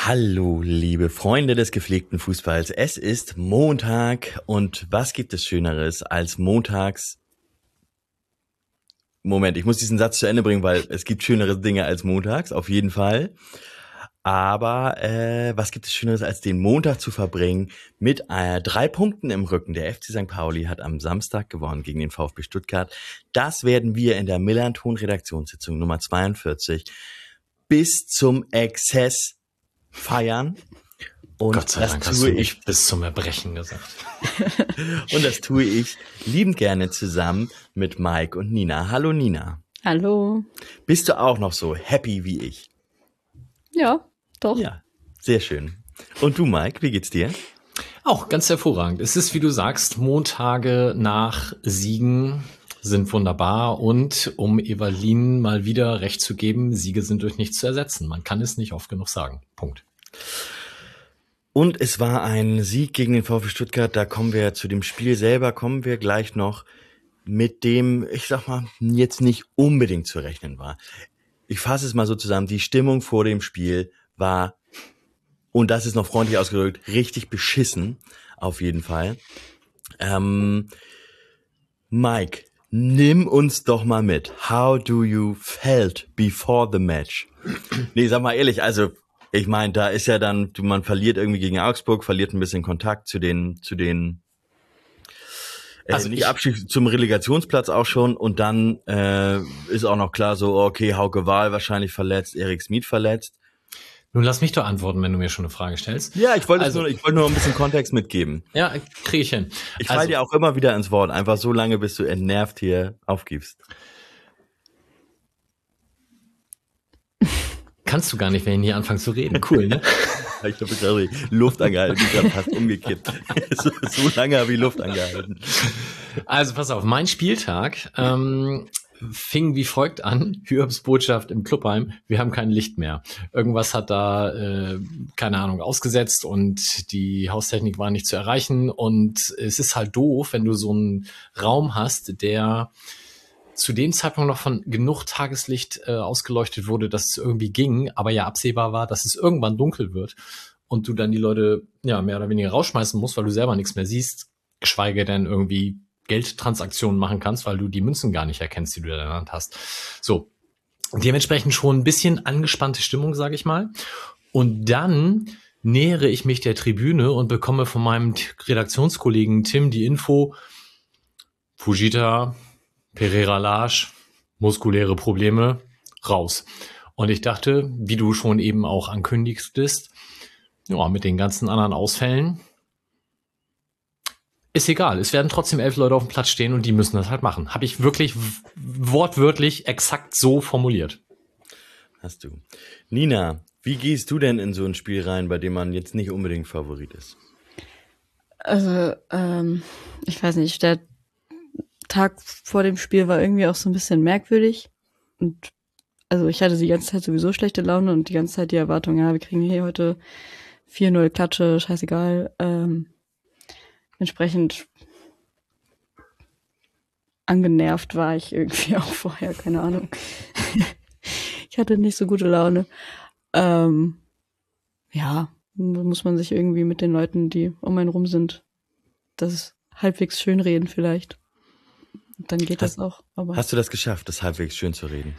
Hallo, liebe Freunde des gepflegten Fußballs. Es ist Montag und was gibt es Schöneres als montags? Moment, ich muss diesen Satz zu Ende bringen, weil es gibt schönere Dinge als montags, auf jeden Fall. Aber was gibt es Schöneres als den Montag zu verbringen mit 3 Punkten im Rücken? Der FC St. Pauli hat am Samstag gewonnen gegen den VfB Stuttgart. Das werden wir in der Millanton-Redaktionssitzung Nummer 42 bis zum Exzess feiern. Und Gott sei Dank hast du nicht bis zum Erbrechen gesagt. Und das tue ich liebend gerne zusammen mit Mike und Nina. Hallo Nina. Hallo. Bist du auch noch so happy wie ich? Ja, doch. Ja, sehr schön. Und du Mike, wie geht's dir? Auch ganz hervorragend. Es ist, wie du sagst, Montage nach Siegen sind wunderbar. Und um Evalin mal wieder recht zu geben, Siege sind durch nichts zu ersetzen. Man kann es nicht oft genug sagen. Punkt. Und es war ein Sieg gegen den VfB Stuttgart. Da kommen wir zu dem Spiel selber, kommen wir gleich noch, mit dem, ich sag mal, jetzt nicht unbedingt zu rechnen war. Ich fasse es mal so zusammen. Die Stimmung vor dem Spiel war, und das ist noch freundlich ausgedrückt, richtig beschissen. Auf jeden Fall. Mike, nimm uns doch mal mit. How do you felt before the match? Nee, sag mal ehrlich, also ich meine, da ist ja dann, man verliert irgendwie gegen Augsburg, verliert ein bisschen Kontakt zu den also nicht Abschied zum Relegationsplatz auch schon, und dann ist auch noch klar so, okay, Hauke Wahl wahrscheinlich verletzt, Erik Smith verletzt. Nun lass mich doch antworten, wenn du mir schon eine Frage stellst. Ja, ich wollte nur ein bisschen Kontext mitgeben. Ja, kriege ich hin. Ich falle dir auch immer wieder ins Wort, einfach so lange, bis du entnervt hier aufgibst. Kannst du gar nicht, wenn ich hier anfange zu reden. Cool, ne? Ich habe gerade die Luft angehalten, ich habe fast umgekippt. So lange habe ich Luft angehalten. Also pass auf, mein Spieltag fing wie folgt an. Hürbs Botschaft im Clubheim: Wir haben kein Licht mehr. Irgendwas hat da, keine Ahnung, ausgesetzt und die Haustechnik war nicht zu erreichen. Und es ist halt doof, wenn du so einen Raum hast, der zu dem Zeitpunkt noch von genug Tageslicht ausgeleuchtet wurde, dass es irgendwie ging, aber ja absehbar war, dass es irgendwann dunkel wird und du dann die Leute ja mehr oder weniger rausschmeißen musst, weil du selber nichts mehr siehst, geschweige denn irgendwie Geldtransaktionen machen kannst, weil du die Münzen gar nicht erkennst, die du da in der Hand hast. So, dementsprechend schon ein bisschen angespannte Stimmung, sage ich mal. Und dann nähere ich mich der Tribüne und bekomme von meinem Redaktionskollegen Tim die Info: Fujita, Pereira Lage, muskuläre Probleme, raus. Und ich dachte, wie du schon eben auch ankündigtest, ja, mit den ganzen anderen Ausfällen ist egal. Es werden trotzdem 11 Leute auf dem Platz stehen und die müssen das halt machen. Habe ich wirklich wortwörtlich exakt so formuliert. Hast du. Nina, wie gehst du denn in so ein Spiel rein, bei dem man jetzt nicht unbedingt Favorit ist? Also, ich weiß nicht, der Tag vor dem Spiel war irgendwie auch so ein bisschen merkwürdig. Und also ich hatte die ganze Zeit sowieso schlechte Laune und die ganze Zeit die Erwartung, ja, wir kriegen hier heute 4-0 Klatsche, scheißegal. Entsprechend angenervt war ich irgendwie auch vorher, keine Ahnung. Ich hatte nicht so gute Laune. Ja, muss man sich irgendwie mit den Leuten, die um einen rum sind, das halbwegs schön reden vielleicht. Dann geht das auch. Aber hast du das geschafft, das halbwegs schön zu reden?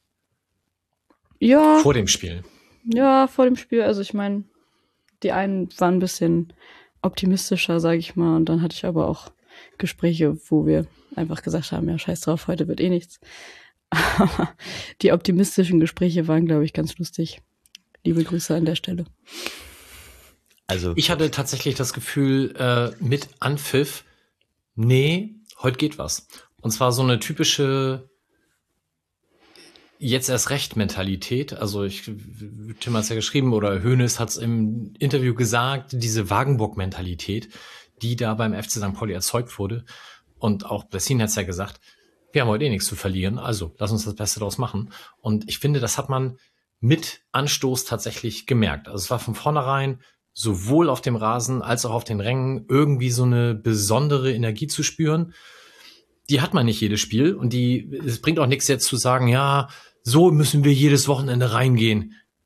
Ja. Vor dem Spiel? Ja, vor dem Spiel. Also ich meine, die einen waren ein bisschen optimistischer, sage ich mal. Und dann hatte ich aber auch Gespräche, wo wir einfach gesagt haben, ja, scheiß drauf, heute wird eh nichts. Aber die optimistischen Gespräche waren, glaube ich, ganz lustig. Liebe Grüße an der Stelle. Also ich hatte tatsächlich das Gefühl, mit Anpfiff, nee, heute geht was. Und zwar so eine typische jetzt erst recht Mentalität. Also Tim hat es ja geschrieben oder Hoeneß hat es im Interview gesagt, diese Wagenburg-Mentalität, die da beim FC St. Pauli erzeugt wurde. Und auch Blessin hat es ja gesagt, wir haben heute eh nichts zu verlieren, also lass uns das Beste daraus machen. Und ich finde, das hat man mit Anstoß tatsächlich gemerkt. Also es war von vornherein sowohl auf dem Rasen als auch auf den Rängen irgendwie so eine besondere Energie zu spüren. Die hat man nicht jedes Spiel und es bringt auch nichts jetzt zu sagen, ja, so müssen wir jedes Wochenende reingehen.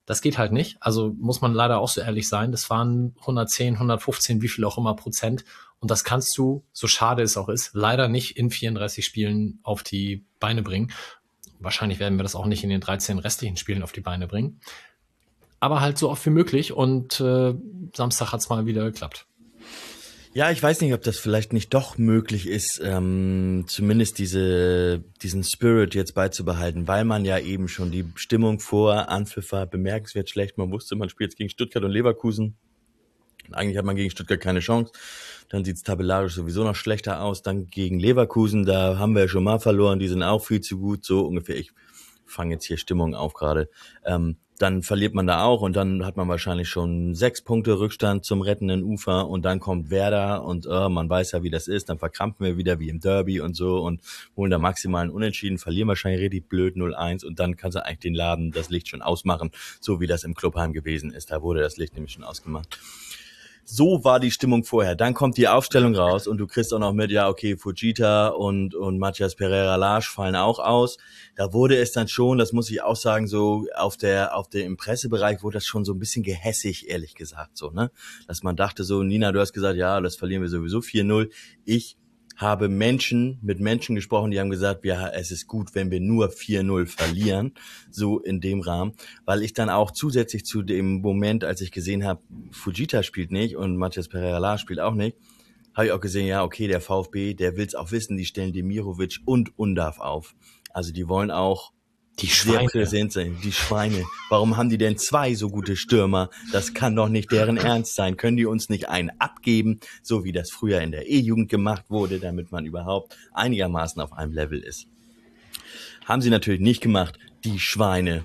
Das geht halt nicht. Also muss man leider auch so ehrlich sein. Das waren 110, 115, wie viel auch immer Prozent. Und das kannst du, so schade es auch ist, leider nicht in 34 Spielen auf die Beine bringen. Wahrscheinlich werden wir das auch nicht in den 13 restlichen Spielen auf die Beine bringen. Aber halt so oft wie möglich. Und Samstag hat's mal wieder geklappt. Ja, ich weiß nicht, ob das vielleicht nicht doch möglich ist, zumindest diesen Spirit jetzt beizubehalten, weil man ja eben schon die Stimmung vor Anpfiff war bemerkenswert schlecht. Man wusste, man spielt jetzt gegen Stuttgart und Leverkusen. Eigentlich hat man gegen Stuttgart keine Chance. Dann sieht's tabellarisch sowieso noch schlechter aus. Dann gegen Leverkusen, da haben wir ja schon mal verloren. Die sind auch viel zu gut, so ungefähr. Ich fange jetzt hier Stimmung auf gerade. Dann verliert man da auch und dann hat man wahrscheinlich schon 6 Punkte Rückstand zum rettenden Ufer und dann kommt Werder und man weiß ja, wie das ist. Dann verkrampfen wir wieder wie im Derby und so und holen da maximal einen Unentschieden, verlieren wahrscheinlich richtig blöd 0-1 und dann kannst du eigentlich den Laden, das Licht schon ausmachen, so wie das im Clubheim gewesen ist. Da wurde das Licht nämlich schon ausgemacht. So war die Stimmung vorher. Dann kommt die Aufstellung raus und du kriegst auch noch mit, ja, okay, Fujita und Matthias Pereira-Larsch fallen auch aus. Da wurde es dann schon, das muss ich auch sagen, so im Pressebereich wurde das schon so ein bisschen gehässig, ehrlich gesagt, so, ne? Dass man dachte so, Nina, du hast gesagt, ja, das verlieren wir sowieso 4-0. Ich habe mit Menschen gesprochen, die haben gesagt, ja, es ist gut, wenn wir nur 4-0 verlieren, so in dem Rahmen, weil ich dann auch zusätzlich zu dem Moment, als ich gesehen habe, Fujita spielt nicht und Matthias Pereira spielt auch nicht, habe ich auch gesehen, ja, okay, der VfB, der will's auch wissen, die stellen Demirovic und Undav auf. Also die wollen auch Die sehr Schweine. präsent sein. Die Schweine. Warum haben die denn 2 so gute Stürmer? Das kann doch nicht deren Ernst sein. Können die uns nicht einen abgeben, so wie das früher in der E-Jugend gemacht wurde, damit man überhaupt einigermaßen auf einem Level ist? Haben sie natürlich nicht gemacht, die Schweine.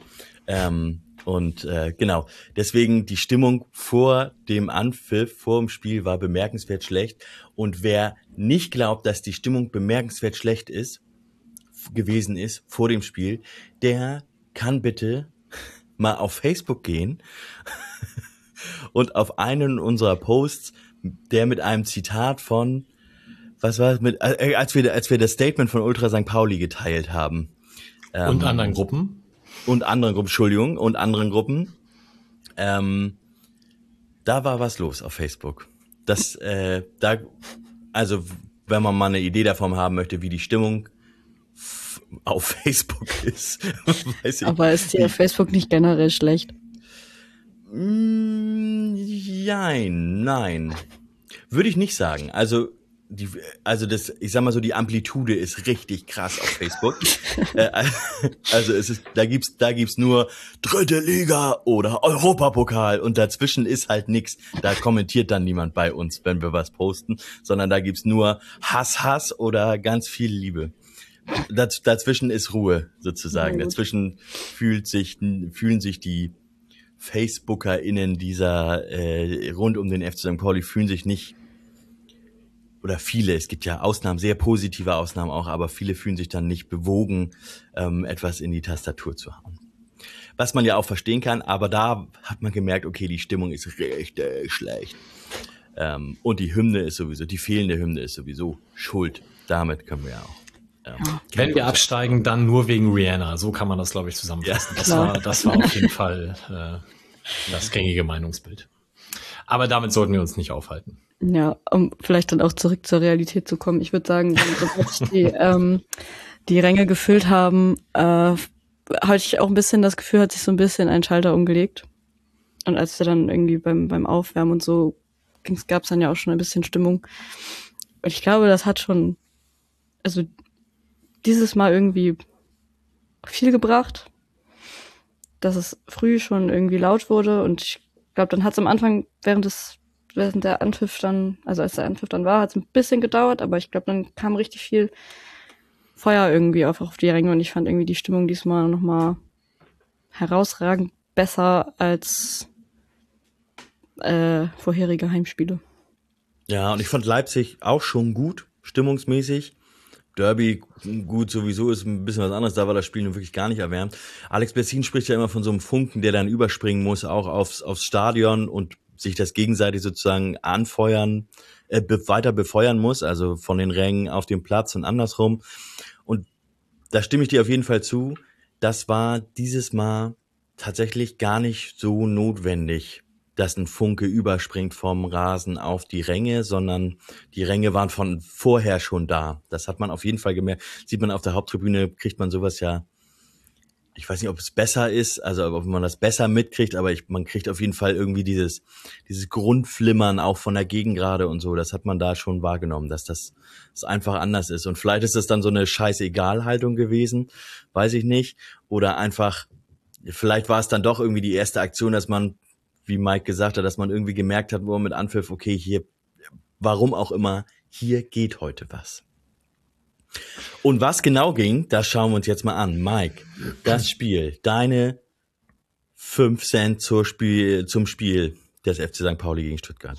Genau, deswegen die Stimmung vor dem Anpfiff, vor dem Spiel war bemerkenswert schlecht. Und wer nicht glaubt, dass die Stimmung bemerkenswert schlecht gewesen ist vor dem Spiel, der kann bitte mal auf Facebook gehen und auf einen unserer Posts, der mit einem Zitat von, was war es, als wir das Statement von Ultra St. Pauli geteilt haben. Und anderen Gruppen. Und anderen Gruppen. Da war was los auf Facebook. Also wenn man mal eine Idee davon haben möchte, wie die Stimmung auf Facebook ist, weiß ich. Aber ist dir auf Facebook nicht generell schlecht? Nein. Würde ich nicht sagen. Also ich sag mal so, die Amplitude ist richtig krass auf Facebook. Also da gibt's nur dritte Liga oder Europapokal und dazwischen ist halt nix. Da kommentiert dann niemand bei uns, wenn wir was posten, sondern da gibt's nur Hass oder ganz viel Liebe. Dazwischen ist Ruhe, sozusagen. Ja, dazwischen fühlen sich die FacebookerInnen dieser rund um den FC St. Pauli fühlen sich nicht, oder viele, es gibt ja Ausnahmen, sehr positive Ausnahmen auch, aber viele fühlen sich dann nicht bewogen, etwas in die Tastatur zu hauen. Was man ja auch verstehen kann, aber da hat man gemerkt, okay, die Stimmung ist richtig schlecht. Und die fehlende Hymne ist sowieso schuld. Damit können wir ja auch. Wenn wir absteigen, dann nur wegen Rihanna. So kann man das, glaube ich, zusammenfassen. Ja. Das war auf jeden Fall das gängige Meinungsbild. Aber damit sollten wir uns nicht aufhalten. Ja, um vielleicht dann auch zurück zur Realität zu kommen. Ich würde sagen, sobald die Ränge gefüllt haben, hatte ich auch ein bisschen das Gefühl, hat sich so ein bisschen ein Schalter umgelegt. Und als wir dann irgendwie beim Aufwärmen und so gab es dann ja auch schon ein bisschen Stimmung. Und ich glaube, das hat schon, also dieses Mal irgendwie viel gebracht, dass es früh schon irgendwie laut wurde. Und ich glaube, dann hat es am Anfang, während der Anpfiff dann, also als der Anpfiff dann war, hat es ein bisschen gedauert, aber ich glaube, dann kam richtig viel Feuer irgendwie auf die Ränge und ich fand irgendwie die Stimmung diesmal nochmal herausragend besser als vorherige Heimspiele. Ja, und ich fand Leipzig auch schon gut, stimmungsmäßig. Derby, gut, sowieso ist ein bisschen was anderes, da war das Spiel nun wirklich gar nicht erwärmt. Alex Bessin spricht ja immer von so einem Funken, der dann überspringen muss, auch aufs Stadion und sich das gegenseitig sozusagen anfeuern, weiter befeuern muss, also von den Rängen auf dem Platz und andersrum. Und da stimme ich dir auf jeden Fall zu. Das war dieses Mal tatsächlich gar nicht so notwendig, dass ein Funke überspringt vom Rasen auf die Ränge, sondern die Ränge waren von vorher schon da. Das hat man auf jeden Fall gemerkt. Sieht man auf der Haupttribüne, kriegt man sowas ja, ich weiß nicht, ob es besser ist, also ob man das besser mitkriegt, aber man kriegt auf jeden Fall irgendwie dieses Grundflimmern auch von der Gegengrade und so. Das hat man da schon wahrgenommen, dass das einfach anders ist. Und vielleicht ist das dann so eine Scheißegal-Haltung gewesen, weiß ich nicht. Oder einfach, vielleicht war es dann doch irgendwie die erste Aktion, dass man, wie Mike gesagt hat, dass man irgendwie gemerkt hat, wo man mit Anpfiff, okay, hier, warum auch immer, hier geht heute was. Und was genau ging, das schauen wir uns jetzt mal an. Mike, das Spiel, deine 5 Cent zum Spiel des FC St. Pauli gegen Stuttgart.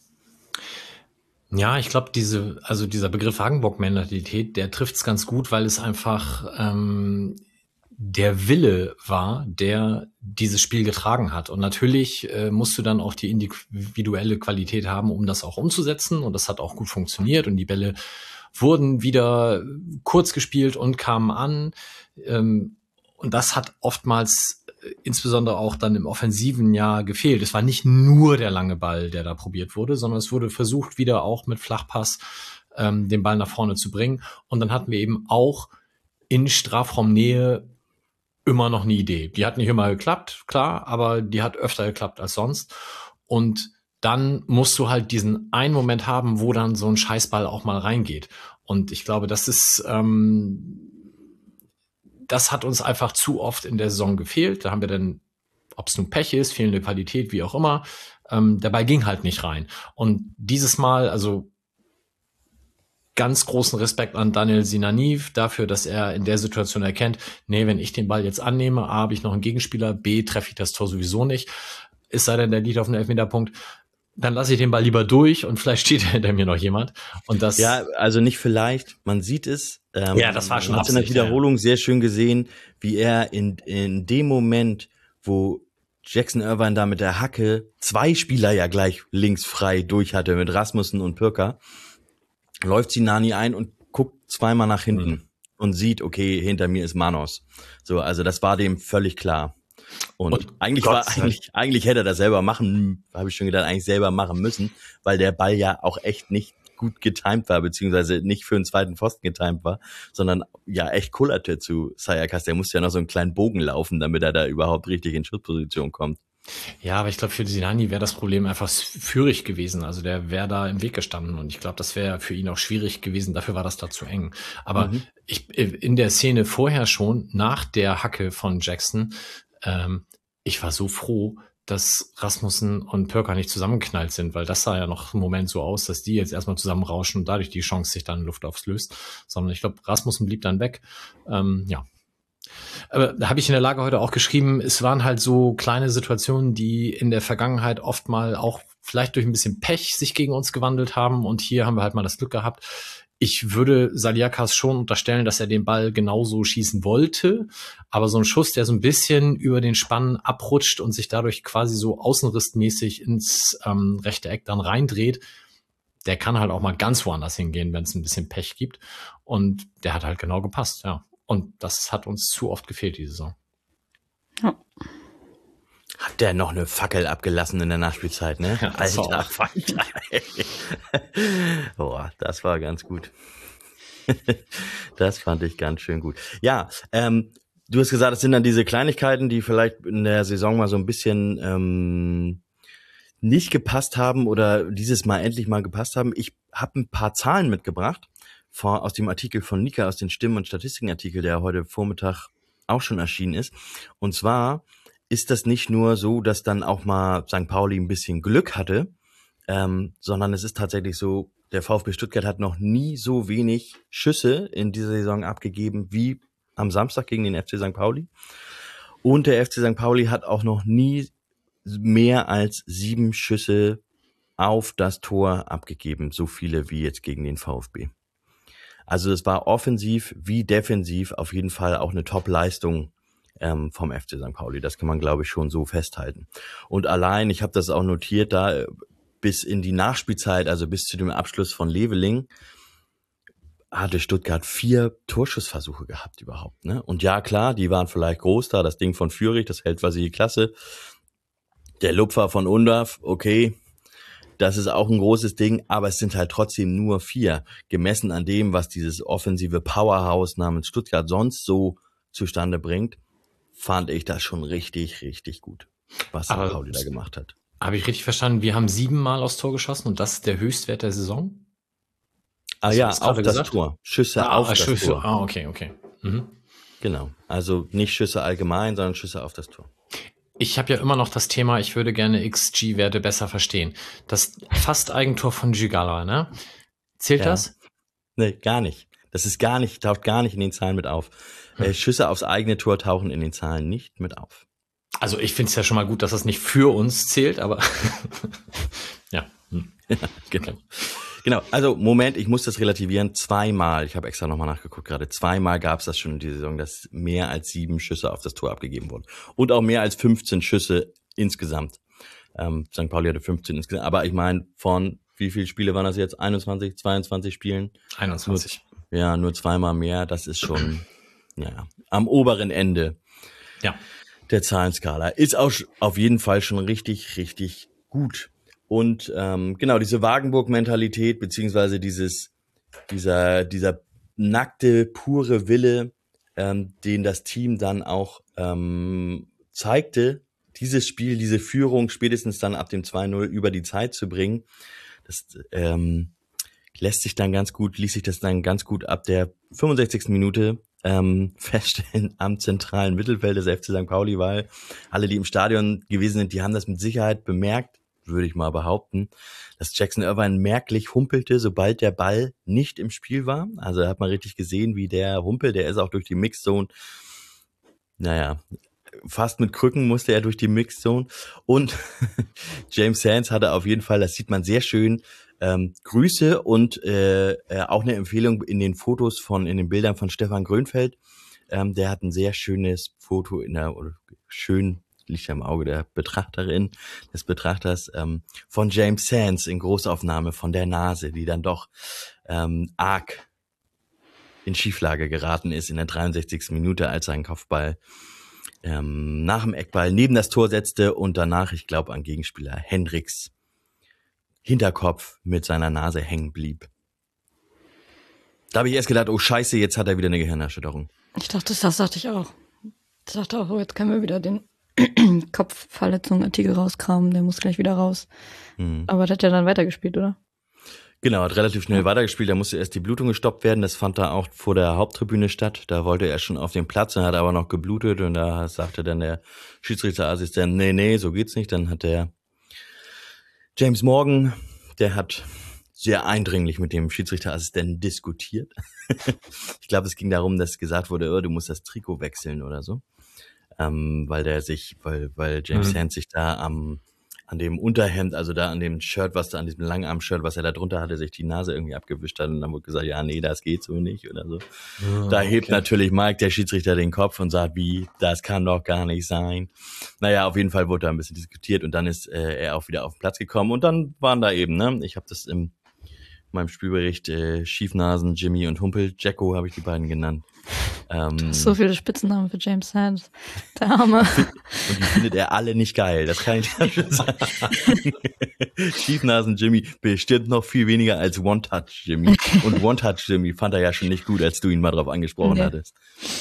Ja, ich glaube, dieser Begriff Hagenbock-Mentalität, der trifft's ganz gut, weil es einfach der Wille war, der dieses Spiel getragen hat. Und natürlich musst du dann auch die individuelle Qualität haben, um das auch umzusetzen. Und das hat auch gut funktioniert. Und die Bälle wurden wieder kurz gespielt und kamen an. Und das hat oftmals insbesondere auch dann im offensiven Jahr gefehlt. Es war nicht nur der lange Ball, der da probiert wurde, sondern es wurde versucht, wieder auch mit Flachpass den Ball nach vorne zu bringen. Und dann hatten wir eben auch in Strafraumnähe immer noch eine Idee. Die hat nicht immer geklappt, klar, aber die hat öfter geklappt als sonst. Und dann musst du halt diesen einen Moment haben, wo dann so ein Scheißball auch mal reingeht. Und ich glaube, das hat uns einfach zu oft in der Saison gefehlt. Da haben wir dann, ob es nun Pech ist, fehlende Qualität, wie auch immer, der Ball ging halt nicht rein. Und dieses Mal, also ganz großen Respekt an Daniel Sinaniv dafür, dass er in der Situation erkennt, nee, wenn ich den Ball jetzt annehme, A, habe ich noch einen Gegenspieler, B, treffe ich das Tor sowieso nicht. Es sei denn, der liegt auf einem Elfmeterpunkt. Dann lasse ich den Ball lieber durch und vielleicht steht hinter mir noch jemand. Und das. Ja, also nicht vielleicht, man sieht es. Ja, das war schon man hat in der Wiederholung sehr schön gesehen, wie er in dem Moment, wo Jackson Irvine da mit der Hacke 2 Spieler ja gleich links frei durch hatte mit Rasmussen und Pürker, läuft Sinani ein und guckt zweimal nach hinten und sieht, okay, hinter mir ist Manos. So, also das war dem völlig klar. Und eigentlich hätte er das selber machen, habe ich schon gedacht, eigentlich selber machen müssen, weil der Ball ja auch echt nicht gut getimed war, beziehungsweise nicht für einen zweiten Pfosten getimed war, sondern ja echt kullerte zu Sayakas. Der musste ja noch so einen kleinen Bogen laufen, damit er da überhaupt richtig in Schussposition kommt. Ja, aber ich glaube, für Sinani wäre das Problem einfach führig gewesen. Also der wäre da im Weg gestanden und ich glaube, das wäre für ihn auch schwierig gewesen. Dafür war das da zu eng. Aber in der Szene vorher schon, nach der Hacke von Jackson, ich war so froh, dass Rasmussen und Pörker nicht zusammengeknallt sind, weil das sah ja noch einen Moment so aus, dass die jetzt erstmal zusammenrauschen und dadurch die Chance sich dann in Luft auflöst. Sondern ich glaube, Rasmussen blieb dann weg. Ja. Aber da habe ich in der Lage heute auch geschrieben, es waren halt so kleine Situationen, die in der Vergangenheit oft mal auch vielleicht durch ein bisschen Pech sich gegen uns gewandelt haben und hier haben wir halt mal das Glück gehabt. Ich würde Saliakas schon unterstellen, dass er den Ball genauso schießen wollte, aber so ein Schuss, der so ein bisschen über den Spann abrutscht und sich dadurch quasi so außenrissmäßig ins rechte Eck dann reindreht, der kann halt auch mal ganz woanders hingehen, wenn es ein bisschen Pech gibt und der hat halt genau gepasst, ja. Und das hat uns zu oft gefehlt, die Saison. Ja. Hat der noch eine Fackel abgelassen in der Nachspielzeit, ne? Ja, Alter Falter. Boah, das war ganz gut. Das fand ich ganz schön gut. Ja, du hast gesagt, es sind dann diese Kleinigkeiten, die vielleicht in der Saison mal so ein bisschen nicht gepasst haben oder dieses Mal endlich mal gepasst haben. Ich habe ein paar Zahlen mitgebracht aus dem Artikel von Nika, aus den Stimmen- und Statistikenartikel, der heute Vormittag auch schon erschienen ist. Und zwar ist das nicht nur so, dass dann auch mal St. Pauli ein bisschen Glück hatte, sondern es ist tatsächlich so, der VfB Stuttgart hat noch nie so wenig Schüsse in dieser Saison abgegeben wie am Samstag gegen den FC St. Pauli. Und der FC St. Pauli hat auch noch nie mehr als 7 Schüsse auf das Tor abgegeben, so viele wie jetzt gegen den VfB. Also es war offensiv wie defensiv auf jeden Fall auch eine Top-Leistung vom FC St. Pauli. Das kann man, glaube ich, schon so festhalten. Und allein, ich habe das auch notiert, da bis in die Nachspielzeit, also bis zu dem Abschluss von Leveling, hatte Stuttgart 4 Torschussversuche gehabt überhaupt, ne? Und ja, klar, die waren vielleicht groß da, das Ding von Führig, das hält quasi die Klasse. Der Lupfer von Undav, okay, das ist auch ein großes Ding, aber es sind halt trotzdem nur 4. Gemessen an dem, was dieses offensive Powerhouse namens Stuttgart sonst so zustande bringt, fand ich das schon richtig, richtig gut, was St. Pauli da gemacht hat. Habe ich richtig verstanden, wir haben 7-mal aufs Tor geschossen und das ist der Höchstwert der Saison? Ah ja, auf das Tor. Schüsse auf das Tor. Ah, okay. Mhm. Genau, also nicht Schüsse allgemein, sondern Schüsse auf das Tor. Ich habe ja immer noch das Thema, ich würde gerne XG-Werte besser verstehen. Das Fast-Eigentor von Gigala, ne? Zählt das? Nee, gar nicht. Das ist taucht gar nicht in den Zahlen mit auf. Schüsse aufs eigene Tor tauchen in den Zahlen nicht mit auf. Also ich finde es ja schon mal gut, dass das nicht für uns zählt, aber ja. Ja, genau. Genau, also Moment, ich muss das relativieren. 2-mal, ich habe extra nochmal nachgeguckt gerade, 2-mal gab es das schon in dieser Saison, dass mehr als 7 Schüsse auf das Tor abgegeben wurden. Und auch mehr als 15 Schüsse insgesamt. St. Pauli hatte 15 insgesamt, aber ich meine, von wie viele Spiele waren das jetzt? 21, 22 Spielen? 21. Nur 2-mal mehr, das ist schon am oberen Ende der Zahlenskala. Ist auch auf jeden Fall schon richtig, richtig gut. Und genau, diese Wagenburg-Mentalität, beziehungsweise dieser nackte, pure Wille, den das Team dann auch zeigte, dieses Spiel, diese Führung spätestens dann ab dem 2-0 über die Zeit zu bringen, das ließ sich das dann ganz gut ab der 65. Minute feststellen am zentralen Mittelfeld des FC St. Pauli, weil alle, die im Stadion gewesen sind, die haben das mit Sicherheit bemerkt, würde ich mal behaupten, dass Jackson Irvine merklich humpelte, sobald der Ball nicht im Spiel war. Also da hat man richtig gesehen, wie der humpelt. Der ist auch durch die Mixzone, fast mit Krücken musste er durch die Mixzone. Und James Sands hatte auf jeden Fall, das sieht man sehr schön, Grüße und auch eine Empfehlung in den Bildern von Stefan Grönfeld. Der hat ein sehr schönes Foto liegt am Auge der Betrachterin, des Betrachters, von James Sands in Großaufnahme von der Nase, die dann doch arg in Schieflage geraten ist in der 63. Minute, als er einen Kopfball nach dem Eckball neben das Tor setzte und danach, ich glaube, an Gegenspieler Hendricks Hinterkopf mit seiner Nase hängen blieb. Da habe ich erst gedacht, oh Scheiße, jetzt hat er wieder eine Gehirnerschütterung. Das dachte ich auch. Ich dachte auch, jetzt können wir wieder den Kopfverletzung-Artikel rauskramen, der muss gleich wieder raus. Aber der hat ja dann weitergespielt, oder? Genau, hat relativ schnell weitergespielt, da musste erst die Blutung gestoppt werden, das fand da auch vor der Haupttribüne statt, da wollte er schon auf den Platz, dann hat er aber noch geblutet und da sagte dann der Schiedsrichterassistent, nee, so geht's nicht, dann hat der James Morgan, der hat sehr eindringlich mit dem Schiedsrichterassistenten diskutiert. Ich glaube, es ging darum, dass gesagt wurde, du musst das Trikot wechseln oder so. Weil James Sands sich da an dem Unterhemd, also da an dem Shirt, an diesem Langarm-Shirt, was er da drunter hatte, sich die Nase irgendwie abgewischt hat und dann wurde gesagt, ja, nee, das geht so nicht oder so. Da hebt natürlich Mike, der Schiedsrichter, den Kopf und sagt, das kann doch gar nicht sein. Naja, auf jeden Fall wurde da ein bisschen diskutiert und dann ist er auch wieder auf den Platz gekommen und dann waren da eben, ich habe das in meinem Spielbericht Schiefnasen, Jimmy und Humpel, Jacko habe ich die beiden genannt. So viele Spitzennamen für James Sands. Der Arme. Und die findet er alle nicht geil, das kann ich dir schon sagen. Schiefnasen Jimmy bestimmt noch viel weniger als One-Touch Jimmy. Und One-Touch Jimmy fand er ja schon nicht gut, als du ihn mal drauf angesprochen hattest.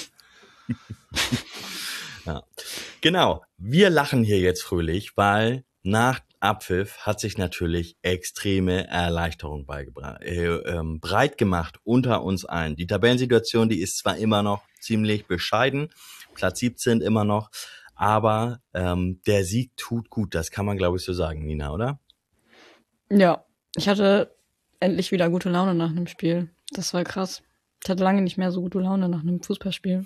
Ja. Genau, wir lachen hier jetzt fröhlich, weil nach Abpfiff hat sich natürlich extreme Erleichterung breit gemacht unter uns allen. Die Tabellensituation, die ist zwar immer noch ziemlich bescheiden, Platz 17 immer noch, aber der Sieg tut gut, das kann man glaube ich so sagen, Nina, oder? Ja, ich hatte endlich wieder gute Laune nach einem Spiel. Das war krass. Ich hatte lange nicht mehr so gute Laune nach einem Fußballspiel.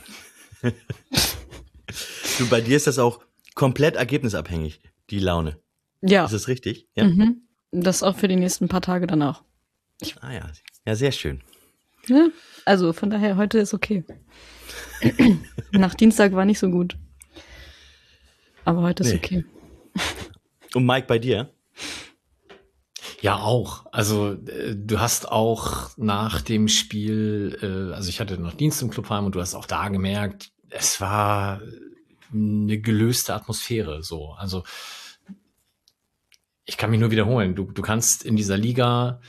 Bei dir ist das auch komplett ergebnisabhängig, die Laune. Ja. Ist das richtig? Ja. Mhm. Das auch für die nächsten paar Tage danach. Ja, sehr schön. Ja, also von daher, heute ist okay. Nach Dienstag war nicht so gut. Aber heute ist okay. Und Mike, bei dir? Ja, auch. Also du hast auch nach dem Spiel, also ich hatte noch Dienst im Clubheim und du hast auch da gemerkt, es war eine gelöste Atmosphäre. So, also ich kann mich nur wiederholen. Du kannst in dieser Liga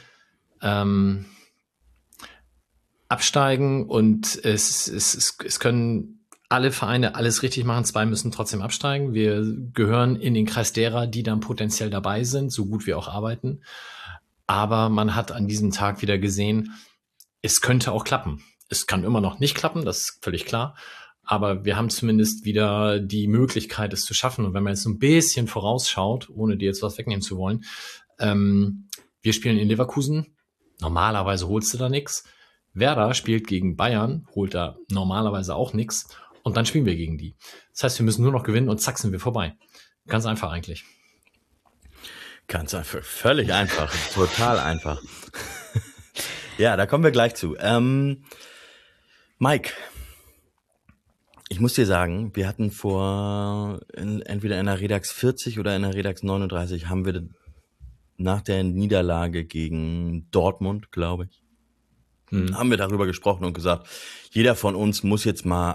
absteigen und es können alle Vereine alles richtig machen, 2 müssen trotzdem absteigen. Wir gehören in den Kreis derer, die dann potenziell dabei sind, so gut wir auch arbeiten. Aber man hat an diesem Tag wieder gesehen, es könnte auch klappen. Es kann immer noch nicht klappen, das ist völlig klar. Aber wir haben zumindest wieder die Möglichkeit, es zu schaffen. Und wenn man jetzt so ein bisschen vorausschaut, ohne dir jetzt was wegnehmen zu wollen, wir spielen in Leverkusen. Normalerweise holst du da nichts. Werder spielt gegen Bayern, holt da normalerweise auch nichts. Und dann spielen wir gegen die. Das heißt, wir müssen nur noch gewinnen und zack sind wir vorbei. Ganz einfach eigentlich. Ganz einfach, völlig einfach, total einfach. Ja, da kommen wir gleich zu. Mike, ich muss dir sagen, wir hatten entweder in der Redax 40 oder in der Redax 39 haben wir nach der Niederlage gegen Dortmund, glaube ich, haben wir darüber gesprochen und gesagt, jeder von uns muss jetzt mal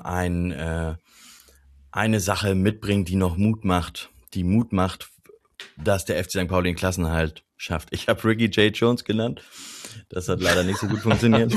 eine Sache mitbringen, die noch Mut macht, dass der FC St. Pauli den Klassenerhalt schafft. Ich habe Ricky J. Jones genannt. Das hat leider nicht so gut funktioniert.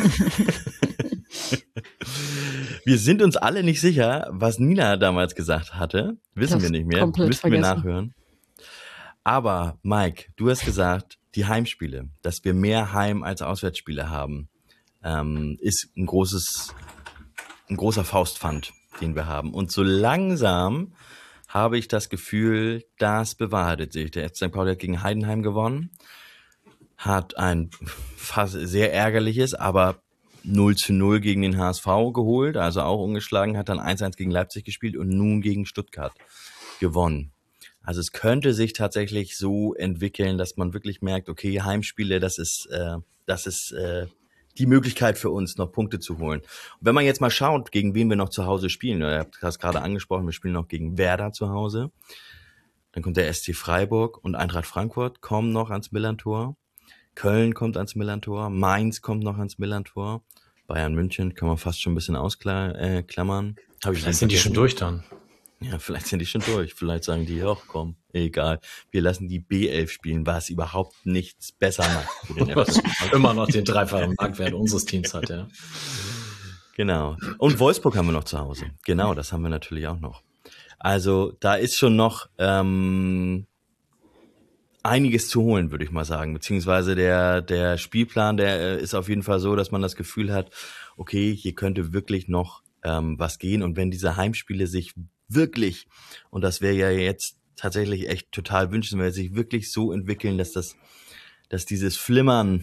Wir sind uns alle nicht sicher, was Nina damals gesagt hatte. Wissen wir nicht mehr. Müssten wir nachhören. Aber Mike, du hast gesagt, die Heimspiele, dass wir mehr Heim- als Auswärtsspiele haben, ist ein großer Faustpfand, den wir haben. Und so langsam habe ich das Gefühl, das bewahrheitet sich. Der FC St. Pauli hat gegen Heidenheim gewonnen, hat ein fast sehr ärgerliches, aber 0:0 gegen den HSV geholt, also auch ungeschlagen, hat dann 1:1 gegen Leipzig gespielt und nun gegen Stuttgart gewonnen. Also es könnte sich tatsächlich so entwickeln, dass man wirklich merkt, okay, Heimspiele, das ist die Möglichkeit für uns, noch Punkte zu holen. Und wenn man jetzt mal schaut, gegen wen wir noch zu Hause spielen, ihr habt das gerade angesprochen, wir spielen noch gegen Werder zu Hause, dann kommt der SC Freiburg und Eintracht Frankfurt kommen noch ans Millerntor, Köln kommt ans Millerntor, Mainz kommt noch ans Millerntor, Bayern München kann man fast schon ein bisschen ausklammern. Vielleicht sind die schon durch dann. Ja, vielleicht sind die schon durch. Vielleicht sagen die auch, komm, egal. Wir lassen die B11 spielen, was überhaupt nichts besser macht. Was immer noch den dreifachen Marktwert unseres Teams hat, ja. Genau. Und Wolfsburg haben wir noch zu Hause. Genau, das haben wir natürlich auch noch. Also da ist schon noch einiges zu holen, würde ich mal sagen. Beziehungsweise der Spielplan, der ist auf jeden Fall so, dass man das Gefühl hat, okay, hier könnte wirklich noch was gehen. Und wenn diese Heimspiele sich wirklich, und das wäre ja jetzt tatsächlich echt total wünschenswert, sich wirklich so entwickeln, dass dieses Flimmern,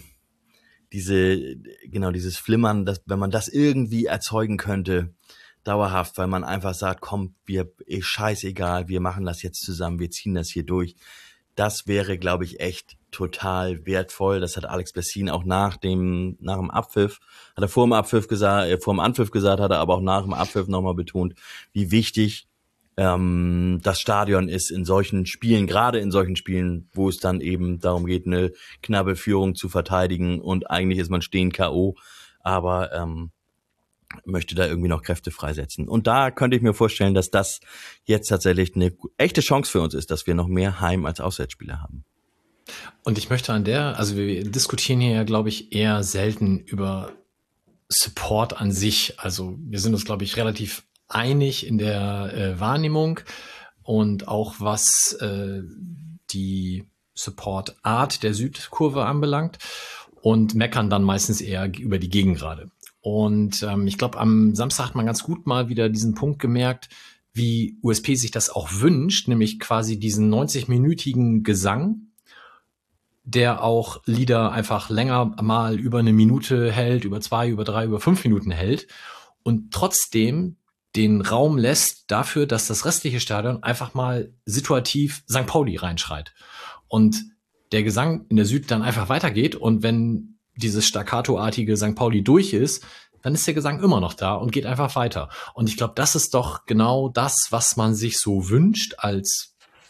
dieses Flimmern, dass, wenn man das irgendwie erzeugen könnte, dauerhaft, weil man einfach sagt, komm, scheißegal, wir machen das jetzt zusammen, wir ziehen das hier durch. Das wäre, glaube ich, echt total wertvoll. Das hat Alex Bessin auch nach dem Abpfiff, hat er vor dem Anpfiff gesagt, hat er aber auch nach dem Abpfiff nochmal betont, wie wichtig das Stadion ist in solchen Spielen, gerade in solchen Spielen, wo es dann eben darum geht, eine knappe Führung zu verteidigen und eigentlich ist man stehend K.O., aber möchte da irgendwie noch Kräfte freisetzen. Und da könnte ich mir vorstellen, dass das jetzt tatsächlich eine echte Chance für uns ist, dass wir noch mehr Heim- als Auswärtsspiele haben. Und ich möchte also wir diskutieren hier ja, glaube ich, eher selten über Support an sich. Also wir sind uns, glaube ich, relativ einig in der Wahrnehmung und auch was die Support-Art der Südkurve anbelangt und meckern dann meistens eher über die Gegengrade. Und ich glaube, am Samstag hat man ganz gut mal wieder diesen Punkt gemerkt, wie USP sich das auch wünscht, nämlich quasi diesen 90-minütigen Gesang, der auch Lieder einfach länger mal über eine Minute hält, über 2, über 3, über 5 Minuten hält und trotzdem den Raum lässt dafür, dass das restliche Stadion einfach mal situativ St. Pauli reinschreit. Und der Gesang in der Süd dann einfach weitergeht und wenn dieses staccato-artige St. Pauli durch ist, dann ist der Gesang immer noch da und geht einfach weiter. Und ich glaube, das ist doch genau das, was man sich so wünscht als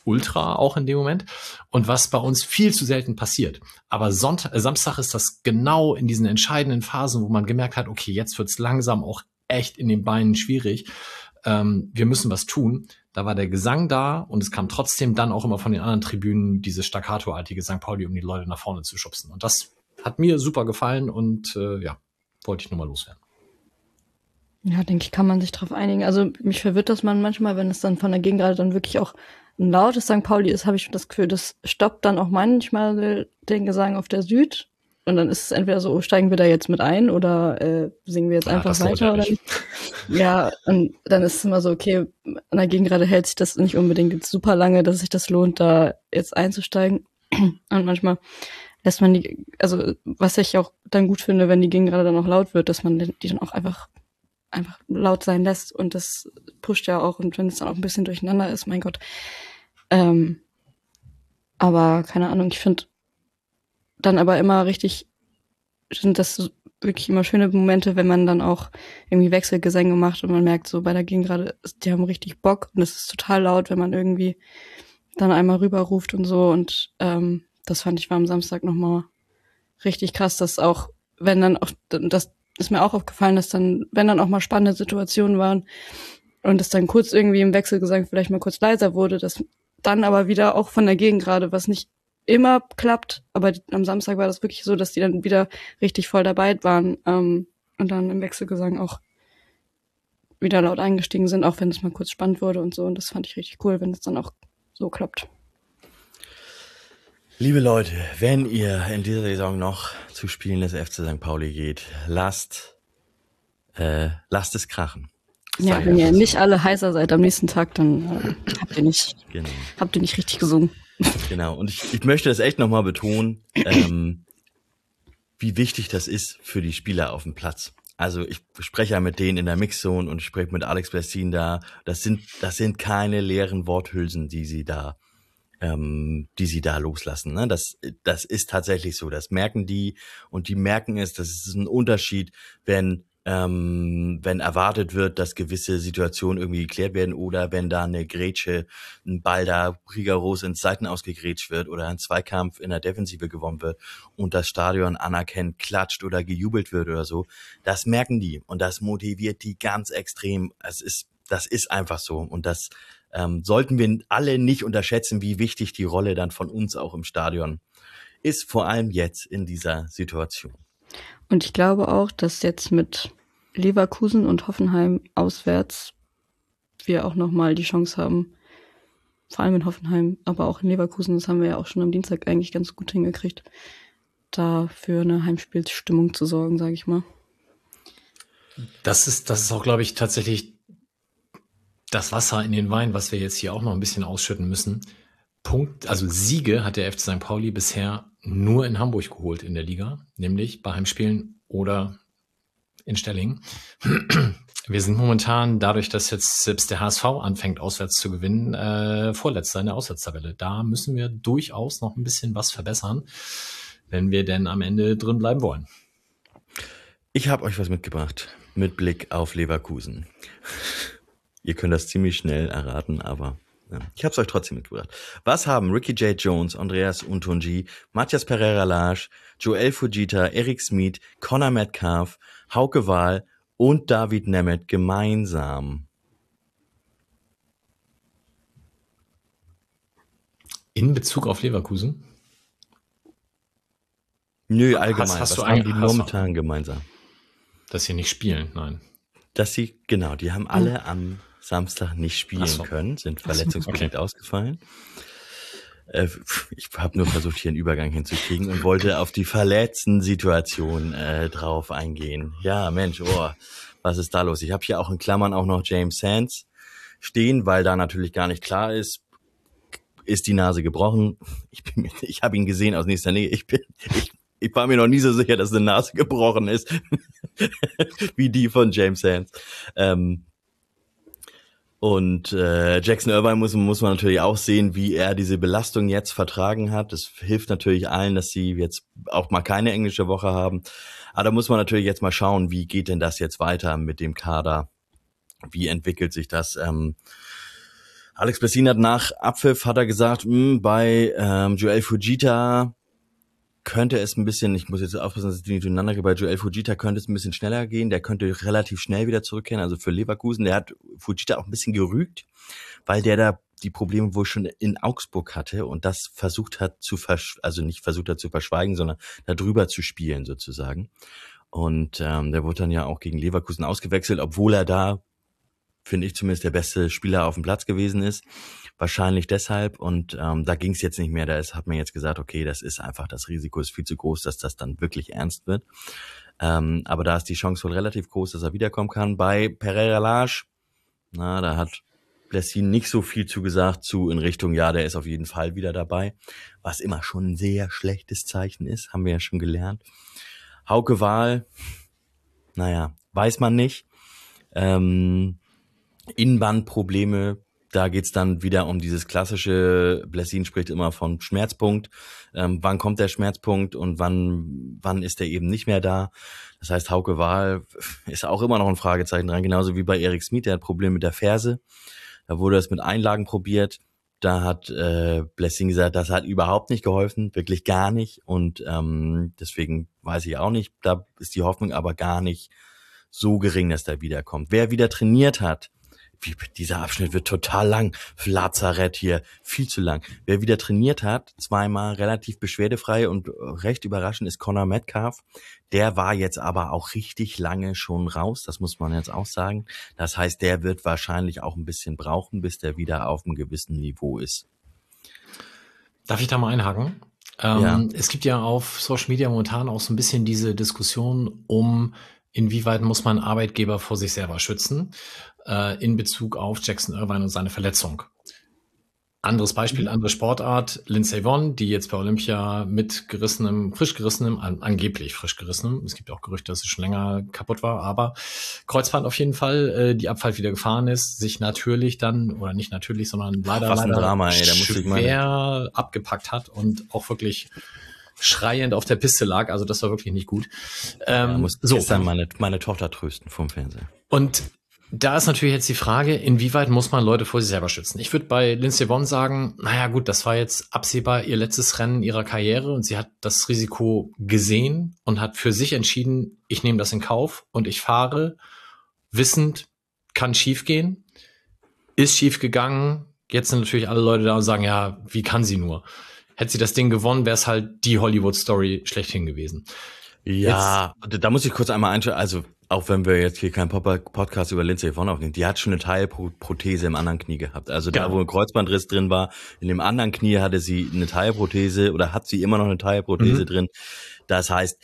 Ultra auch in dem Moment und was bei uns viel zu selten passiert. Aber Samstag ist das genau in diesen entscheidenden Phasen, wo man gemerkt hat, okay, jetzt wird's langsam auch echt in den Beinen schwierig. Wir müssen was tun. Da war der Gesang da und es kam trotzdem dann auch immer von den anderen Tribünen dieses staccatoartige St. Pauli, um die Leute nach vorne zu schubsen. Und das hat mir super gefallen und wollte ich nur mal loswerden. Ja, denke ich, kann man sich drauf einigen. Also mich verwirrt das manchmal, wenn es dann von der Gegengrade dann wirklich auch ein lautes St. Pauli ist, habe ich das Gefühl, das stoppt dann auch manchmal den Gesang auf der Süd. Und dann ist es entweder so, steigen wir da jetzt mit ein oder singen wir jetzt einfach weiter oder nicht. Ja, und dann ist es immer so, okay, an der Gegengrade hält sich das nicht unbedingt jetzt super lange, dass sich das lohnt, da jetzt einzusteigen. Und manchmal lässt man die, also was ich auch dann gut finde, wenn die Gegengrade dann auch laut wird, dass man die dann auch einfach laut sein lässt und das pusht ja auch und wenn es dann auch ein bisschen durcheinander ist, mein Gott. Aber keine Ahnung, ich finde dann aber immer sind das wirklich immer schöne Momente, wenn man dann auch irgendwie Wechselgesänge macht und man merkt so bei der Gegengrade, die haben richtig Bock und es ist total laut, wenn man irgendwie dann einmal rüberruft und so und das fand ich war am Samstag nochmal richtig krass, dass auch, wenn dann auch, das ist mir auch aufgefallen, dass dann, wenn dann auch mal spannende Situationen waren und es dann kurz irgendwie im Wechselgesang vielleicht mal kurz leiser wurde, dass dann aber wieder auch von der Gegengrade, was nicht immer klappt, aber am Samstag war das wirklich so, dass die dann wieder richtig voll dabei waren und dann im Wechselgesang auch wieder laut eingestiegen sind, auch wenn es mal kurz spannend wurde und so und das fand ich richtig cool, wenn es dann auch so klappt. Liebe Leute, wenn ihr in dieser Saison noch zu Spielen des FC St. Pauli geht, lasst es krachen. Ja, wenn ihr nicht alle heißer seid am nächsten Tag, dann habt ihr nicht richtig gesungen. Genau, und ich möchte das echt nochmal betonen, wie wichtig das ist für die Spieler auf dem Platz. Also ich spreche ja mit denen in der Mixzone und ich spreche mit Alex Bessin da. Das sind keine leeren Worthülsen, die sie da loslassen. Ne? Das ist tatsächlich so. Das merken die und die merken es. Das ist ein Unterschied, wenn erwartet wird, dass gewisse Situationen irgendwie geklärt werden oder wenn da eine Grätsche, ein Ball da rigoros ins Seiten ausgegrätscht wird oder ein Zweikampf in der Defensive gewonnen wird und das Stadion anerkennt, klatscht oder gejubelt wird oder so. Das merken die und das motiviert die ganz extrem. Das ist einfach so und das sollten wir alle nicht unterschätzen, wie wichtig die Rolle dann von uns auch im Stadion ist, vor allem jetzt in dieser Situation. Und ich glaube auch, dass jetzt mit Leverkusen und Hoffenheim auswärts wir auch nochmal die Chance haben, vor allem in Hoffenheim, aber auch in Leverkusen, das haben wir ja auch schon am Dienstag eigentlich ganz gut hingekriegt, da für eine Heimspielstimmung zu sorgen, sage ich mal. Das ist auch, glaube ich, tatsächlich das Wasser in den Wein, was wir jetzt hier auch noch ein bisschen ausschütten müssen. Also Siege hat der FC St. Pauli bisher nur in Hamburg geholt in der Liga, nämlich bei Heimspielen oder in Stellingen. Wir sind momentan, dadurch, dass jetzt selbst der HSV anfängt, auswärts zu gewinnen, Vorletzter in der Auswärtstabelle. Da müssen wir durchaus noch ein bisschen was verbessern, wenn wir denn am Ende drin bleiben wollen. Ich habe euch was mitgebracht mit Blick auf Leverkusen. Ihr könnt das ziemlich schnell erraten, aber ja, ich habe es euch trotzdem mitgebracht. Was haben Ricky J. Jones, Andreas Untonji, Matthias Pereira-Lage, Joel Fujita, Eric Smith, Connor Metcalf, Hauke Wahl und David Nemeth gemeinsam? In Bezug auf Leverkusen? Nö, allgemein. Was haben die momentan gemeinsam? Dass sie nicht spielen, nein. Die haben alle am Samstag nicht spielen können, sind verletzungsbedingt ausgefallen. Ich habe nur versucht, hier einen Übergang hinzukriegen und wollte auf die Verletzten-Situation drauf eingehen. Ja, Mensch, was ist da los? Ich habe hier auch in Klammern auch noch James Sands stehen, weil da natürlich gar nicht klar ist die Nase gebrochen? Ich habe ihn gesehen aus nächster Nähe. Ich war mir noch nie so sicher, dass eine Nase gebrochen ist, wie die von James Sands. Und Jackson Irvine muss man natürlich auch sehen, wie er diese Belastung jetzt vertragen hat. Das hilft natürlich allen, dass sie jetzt auch mal keine englische Woche haben. Aber da muss man natürlich jetzt mal schauen, wie geht denn das jetzt weiter mit dem Kader? Wie entwickelt sich das? Alex Blessin hat nach Abpfiff hat er gesagt, bei Joel Fujita könnte es ein bisschen, ich muss jetzt aufpassen, dass ich nicht durcheinander gehe, bei Joel Fujita könnte es ein bisschen schneller gehen, der könnte relativ schnell wieder zurückkehren, also für Leverkusen, der hat Fujita auch ein bisschen gerügt, weil der da die Probleme wohl schon in Augsburg hatte und das versucht hat nicht versucht hat zu verschweigen, sondern da drüber zu spielen sozusagen. Und der wurde dann ja auch gegen Leverkusen ausgewechselt, obwohl er da, finde ich zumindest, der beste Spieler auf dem Platz gewesen ist. Wahrscheinlich deshalb. Und da ging es jetzt nicht mehr. Hat man jetzt gesagt, okay, das ist einfach, das Risiko ist viel zu groß, dass das dann wirklich ernst wird. Aber da ist die Chance wohl relativ groß, dass er wiederkommen kann. Bei Pereira Lage, da hat Blessin nicht so viel zugesagt in Richtung, ja, der ist auf jeden Fall wieder dabei. Was immer schon ein sehr schlechtes Zeichen ist, haben wir ja schon gelernt. Hauke Wahl, weiß man nicht. Innenbandprobleme, da geht's dann wieder um dieses klassische, Blessin spricht immer von Schmerzpunkt. Wann kommt der Schmerzpunkt und wann ist der eben nicht mehr da? Das heißt, Hauke Wahl ist auch immer noch ein Fragezeichen dran, genauso wie bei Erik Smith, der hat Probleme mit der Ferse. Da wurde es mit Einlagen probiert. Da hat Blessin gesagt, das hat überhaupt nicht geholfen, wirklich gar nicht. Und deswegen weiß ich auch nicht, da ist die Hoffnung aber gar nicht so gering, dass der wiederkommt. Wer wieder trainiert hat, dieser Abschnitt wird total lang, Lazarett hier, viel zu lang. Wer wieder trainiert hat, zweimal relativ beschwerdefrei und recht überraschend ist Conor Metcalf. Der war jetzt aber auch richtig lange schon raus, das muss man jetzt auch sagen. Das heißt, der wird wahrscheinlich auch ein bisschen brauchen, bis der wieder auf einem gewissen Niveau ist. Darf ich da mal einhaken? Ja. Es gibt ja auf Social Media momentan auch so ein bisschen diese Diskussion inwieweit muss man Arbeitgeber vor sich selber schützen, in Bezug auf Jackson Irvine und seine Verletzung. Anderes Beispiel, andere Sportart, Lindsey Vonn, die jetzt bei Olympia mit frisch gerissenem, angeblich frisch gerissenem, es gibt auch Gerüchte, dass es schon länger kaputt war, aber Kreuzband auf jeden Fall, die Abfahrt wieder gefahren ist, sich natürlich dann, oder nicht natürlich, sondern leider Drama, schwer abgepackt hat und auch wirklich schreiend auf der Piste lag, also das war wirklich nicht gut. Muss gestern meine Tochter trösten vom Fernseher. Und da ist natürlich jetzt die Frage, inwieweit muss man Leute vor sich selber schützen? Ich würde bei Lindsey Vonn sagen, gut, das war jetzt absehbar ihr letztes Rennen ihrer Karriere und sie hat das Risiko gesehen und hat für sich entschieden, ich nehme das in Kauf und ich fahre, wissend, kann schief gehen, ist schief gegangen. Jetzt sind natürlich alle Leute da und sagen, ja, wie kann sie nur? Hätte sie das Ding gewonnen, wäre es halt die Hollywood-Story schlechthin gewesen. Ja, da muss ich kurz einmal einstellen, also auch wenn wir jetzt hier keinen Podcast über Lindsey Vonn aufnehmen, die hat schon eine Teilprothese im anderen Knie gehabt. Also da, wo ein Kreuzbandriss drin war, in dem anderen Knie hatte sie eine Teilprothese oder hat sie immer noch eine Teilprothese drin. Das heißt,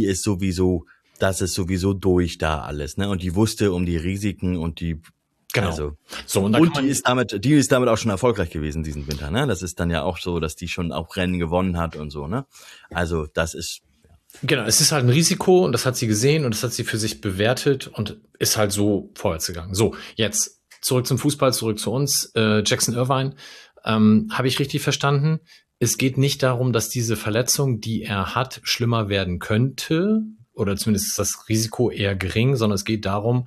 das ist sowieso durch da alles, ne? Und die wusste um die Risiken und die Genau. Also, so, und die ist damit auch schon erfolgreich gewesen diesen Winter, ne? Das ist dann ja auch so, dass die schon auch Rennen gewonnen hat und so, ne? Also, das ist Genau, es ist halt ein Risiko und das hat sie gesehen und das hat sie für sich bewertet und ist halt so vorwärts gegangen. So, jetzt zurück zum Fußball, zurück zu uns. Jackson Irvine, habe ich richtig verstanden? Es geht nicht darum, dass diese Verletzung, die er hat, schlimmer werden könnte oder zumindest ist das Risiko eher gering, sondern es geht darum,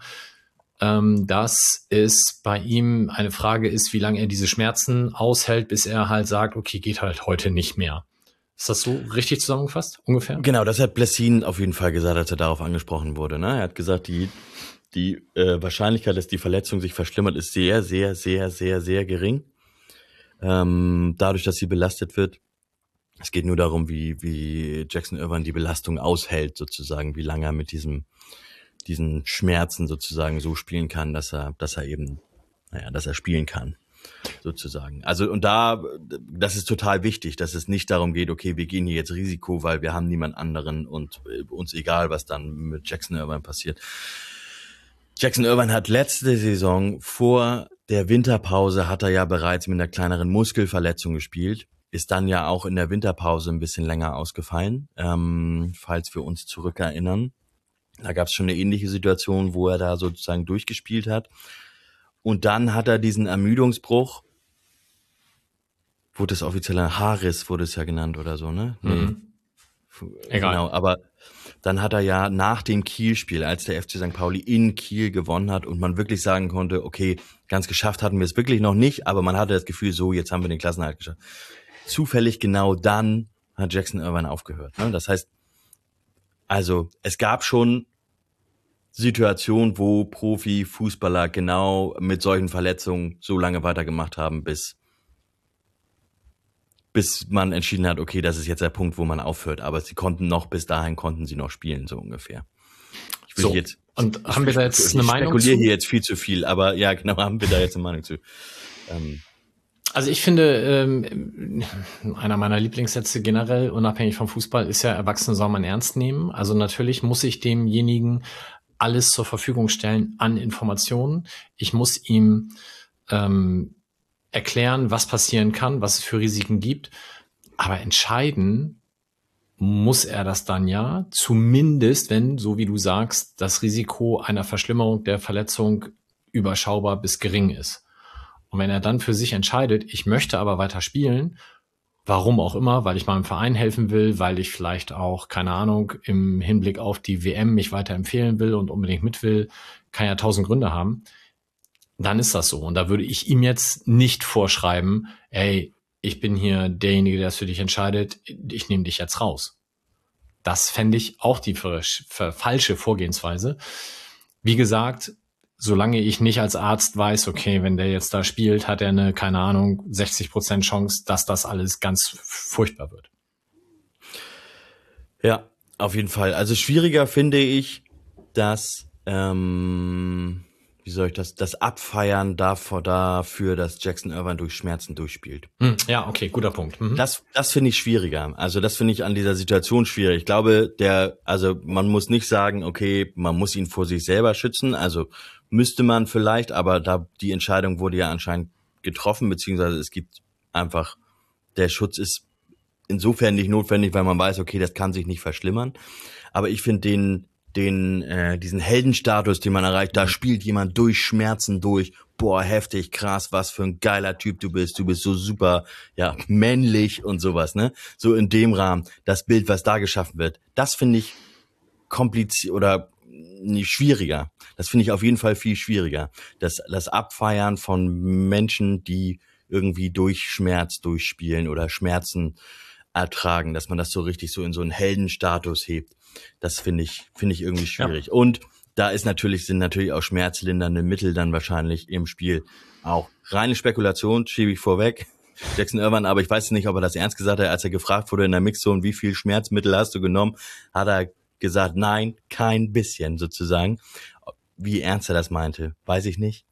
dass es bei ihm eine Frage ist, wie lange er diese Schmerzen aushält, bis er halt sagt, okay, geht halt heute nicht mehr. Ist das so richtig zusammengefasst, ungefähr? Genau, das hat Blessin auf jeden Fall gesagt, als er darauf angesprochen wurde. Ne? Er hat gesagt, die Wahrscheinlichkeit, dass die Verletzung sich verschlimmert, ist sehr, sehr, sehr, sehr, sehr gering. Dadurch, dass sie belastet wird. Es geht nur darum, wie Jackson Irvine die Belastung aushält, sozusagen, wie lange er mit diesen Schmerzen sozusagen so spielen kann, dass er spielen kann. Sozusagen. Also und das ist total wichtig, dass es nicht darum geht, okay, wir gehen hier jetzt Risiko, weil wir haben niemand anderen und uns egal, was dann mit Jackson Irvine passiert. Jackson Irvine hat letzte Saison vor der Winterpause hat er ja bereits mit einer kleineren Muskelverletzung gespielt, ist dann ja auch in der Winterpause ein bisschen länger ausgefallen, falls wir uns zurückerinnern. Da gab es schon eine ähnliche Situation, wo er da sozusagen durchgespielt hat. Und dann hat er diesen Ermüdungsbruch, wurde es offiziell ein Haarriss, wurde es ja genannt oder so, ne? Nee. Egal. Genau, aber dann hat er ja nach dem Kiel-Spiel, als der FC St. Pauli in Kiel gewonnen hat und man wirklich sagen konnte, okay, ganz geschafft hatten wir es wirklich noch nicht, aber man hatte das Gefühl, so, jetzt haben wir den Klassenerhalt geschafft. Zufällig genau dann hat Jackson Irvine aufgehört. Ne? Das heißt, also es gab schon Situationen, wo Profi-Fußballer genau mit solchen Verletzungen so lange weitergemacht haben, bis man entschieden hat, okay, das ist jetzt der Punkt, wo man aufhört. Aber bis dahin konnten sie noch spielen, so ungefähr. Haben wir da jetzt eine Meinung zu? Ich spekuliere hier jetzt viel zu viel, aber ja, genau, haben wir da jetzt eine Meinung zu. Also ich finde, einer meiner Lieblingssätze generell, unabhängig vom Fußball, ist ja, Erwachsene soll man ernst nehmen. Also natürlich muss ich demjenigen alles zur Verfügung stellen an Informationen. Ich muss ihm erklären, was passieren kann, was es für Risiken gibt. Aber entscheiden muss er das dann ja, zumindest wenn, so wie du sagst, das Risiko einer Verschlimmerung der Verletzung überschaubar bis gering ist. Und wenn er dann für sich entscheidet, ich möchte aber weiter spielen, warum auch immer, weil ich meinem Verein helfen will, weil ich vielleicht auch, keine Ahnung, im Hinblick auf die WM mich weiter empfehlen will und unbedingt mit will, kann ja 1000 Gründe haben, dann ist das so. Und da würde ich ihm jetzt nicht vorschreiben, ey, ich bin hier derjenige, der es für dich entscheidet, ich nehme dich jetzt raus. Das fände ich auch die falsche Vorgehensweise. Wie gesagt, solange ich nicht als Arzt weiß, okay, wenn der jetzt da spielt, hat er eine, keine Ahnung, 60% Chance, dass das alles ganz furchtbar wird. Ja, auf jeden Fall. Also schwieriger finde ich, dass das Abfeiern dafür, dass Jackson Irvine durch Schmerzen durchspielt. Ja, okay, guter Punkt. Mhm. Das finde ich schwieriger. Also das finde ich an dieser Situation schwierig. Ich glaube, man muss nicht sagen, okay, man muss ihn vor sich selber schützen. Also müsste man vielleicht, aber die Entscheidung wurde ja anscheinend getroffen, beziehungsweise es gibt einfach, der Schutz ist insofern nicht notwendig, weil man weiß, okay, das kann sich nicht verschlimmern. Aber ich finde diesen Heldenstatus, den man erreicht, da spielt jemand durch Schmerzen durch. Boah, heftig, krass, was für ein geiler Typ du bist so super, ja, männlich und sowas, ne? So in dem Rahmen, das Bild, was da geschaffen wird, das finde ich kompliziert oder nicht schwieriger. Das finde ich auf jeden Fall viel schwieriger. Das Abfeiern von Menschen, die irgendwie durch Schmerz durchspielen oder Schmerzen ertragen, dass man das so richtig so in so einen Heldenstatus hebt. Das finde ich irgendwie schwierig. Ja. Und da sind natürlich auch schmerzlindernde Mittel dann wahrscheinlich im Spiel auch. Reine Spekulation, schiebe ich vorweg. Jackson Irvine, aber ich weiß nicht, ob er das ernst gesagt hat, als er gefragt wurde in der Mixzone, wie viel Schmerzmittel hast du genommen, hat er gesagt, nein, kein bisschen sozusagen. Wie ernst er das meinte, weiß ich nicht.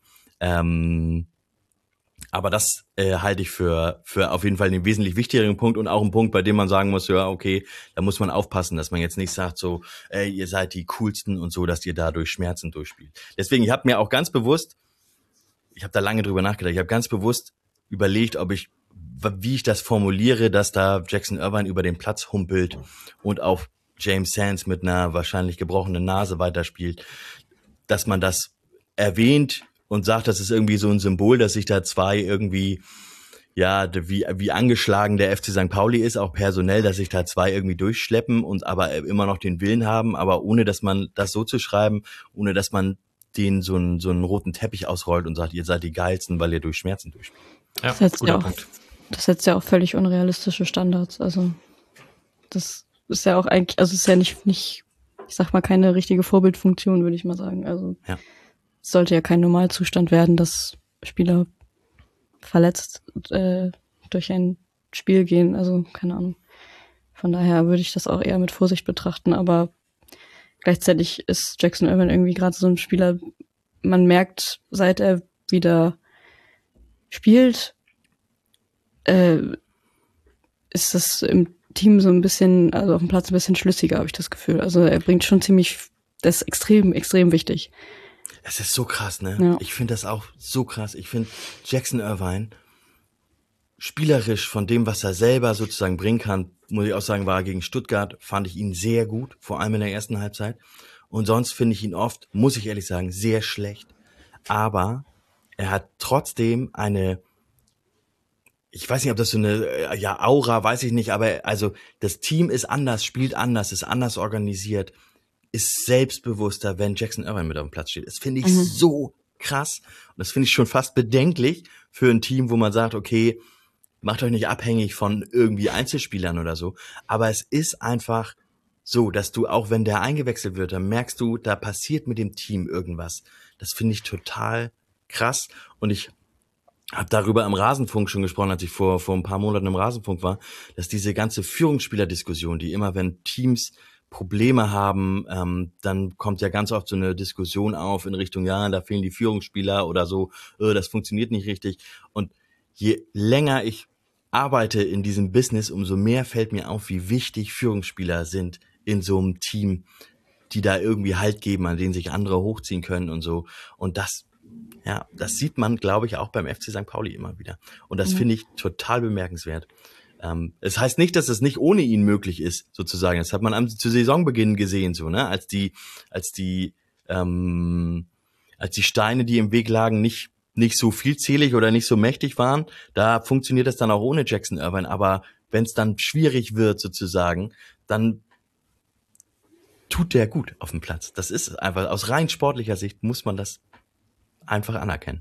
Aber das halte ich für auf jeden Fall den wesentlich wichtigeren Punkt und auch einen Punkt, bei dem man sagen muss, ja, okay, da muss man aufpassen, dass man jetzt nicht sagt so, ey, ihr seid die Coolsten und so, dass ihr dadurch Schmerzen durchspielt. Deswegen, ich habe mir auch ganz bewusst, ich habe da lange drüber nachgedacht, ich habe ganz bewusst überlegt, wie ich das formuliere, dass da Jackson Irvine über den Platz humpelt und auf James Sands mit einer wahrscheinlich gebrochenen Nase weiterspielt, dass man das erwähnt und sagt, das ist irgendwie so ein Symbol, dass sich da zwei irgendwie, ja, wie angeschlagen der FC St. Pauli ist, auch personell, dass sich da zwei irgendwie durchschleppen und aber immer noch den Willen haben, aber ohne, dass man das so zu schreiben, ohne, dass man denen so einen roten Teppich ausrollt und sagt, ihr seid die Geilsten, weil ihr durch Schmerzen durchspielt. Ja, guter Punkt. Das setzt ja auch völlig unrealistische Standards. Also das ist ja auch eigentlich, also es ist ja nicht, ich sag mal, keine richtige Vorbildfunktion, würde ich mal sagen. Also ja. Es sollte ja kein Normalzustand werden, dass Spieler verletzt durch ein Spiel gehen. Also keine Ahnung. Von daher würde ich das auch eher mit Vorsicht betrachten. Aber gleichzeitig ist Jackson Irvine irgendwie gerade so ein Spieler, man merkt, seit er wieder spielt, ist das im Team so ein bisschen, also auf dem Platz ein bisschen schlüssiger, habe ich das Gefühl. Also er bringt schon das ist extrem, extrem wichtig. Es ist so krass, ne? Ja. Ich finde das auch so krass. Ich finde Jackson Irvine spielerisch von dem, was er selber sozusagen bringen kann, muss ich auch sagen, war er gegen Stuttgart, fand ich ihn sehr gut, vor allem in der ersten Halbzeit. Und sonst finde ich ihn oft, muss ich ehrlich sagen, sehr schlecht. Aber er hat trotzdem ich weiß nicht, ob das so eine, Aura, weiß ich nicht, aber also das Team ist anders, spielt anders, ist anders organisiert, ist selbstbewusster, wenn Jackson Irvine mit auf dem Platz steht. Das finde ich so krass und das finde ich schon fast bedenklich für ein Team, wo man sagt, okay, macht euch nicht abhängig von irgendwie Einzelspielern oder so, aber es ist einfach so, dass du auch, wenn der eingewechselt wird, dann merkst du, da passiert mit dem Team irgendwas. Das finde ich total krass und ich habe darüber im Rasenfunk schon gesprochen, als ich vor ein paar Monaten im Rasenfunk war, dass diese ganze Führungsspieler-Diskussion, die immer, wenn Teams Probleme haben, dann kommt ja ganz oft so eine Diskussion auf in Richtung, ja, da fehlen die Führungsspieler oder so, das funktioniert nicht richtig. Und je länger ich arbeite in diesem Business, umso mehr fällt mir auf, wie wichtig Führungsspieler sind in so einem Team, die da irgendwie Halt geben, an denen sich andere hochziehen können und so. Und das sieht man, glaube ich, auch beim FC St. Pauli immer wieder. Und das finde ich total bemerkenswert. Es heißt nicht, dass es nicht ohne ihn möglich ist, sozusagen. Das hat man zu Saisonbeginn gesehen, so, ne? Als die Steine, die im Weg lagen, nicht so vielzählig oder nicht so mächtig waren, da funktioniert das dann auch ohne Jackson Irvine. Aber wenn es dann schwierig wird, sozusagen, dann tut der gut auf dem Platz. Das ist einfach, aus rein sportlicher Sicht muss man das einfach anerkennen.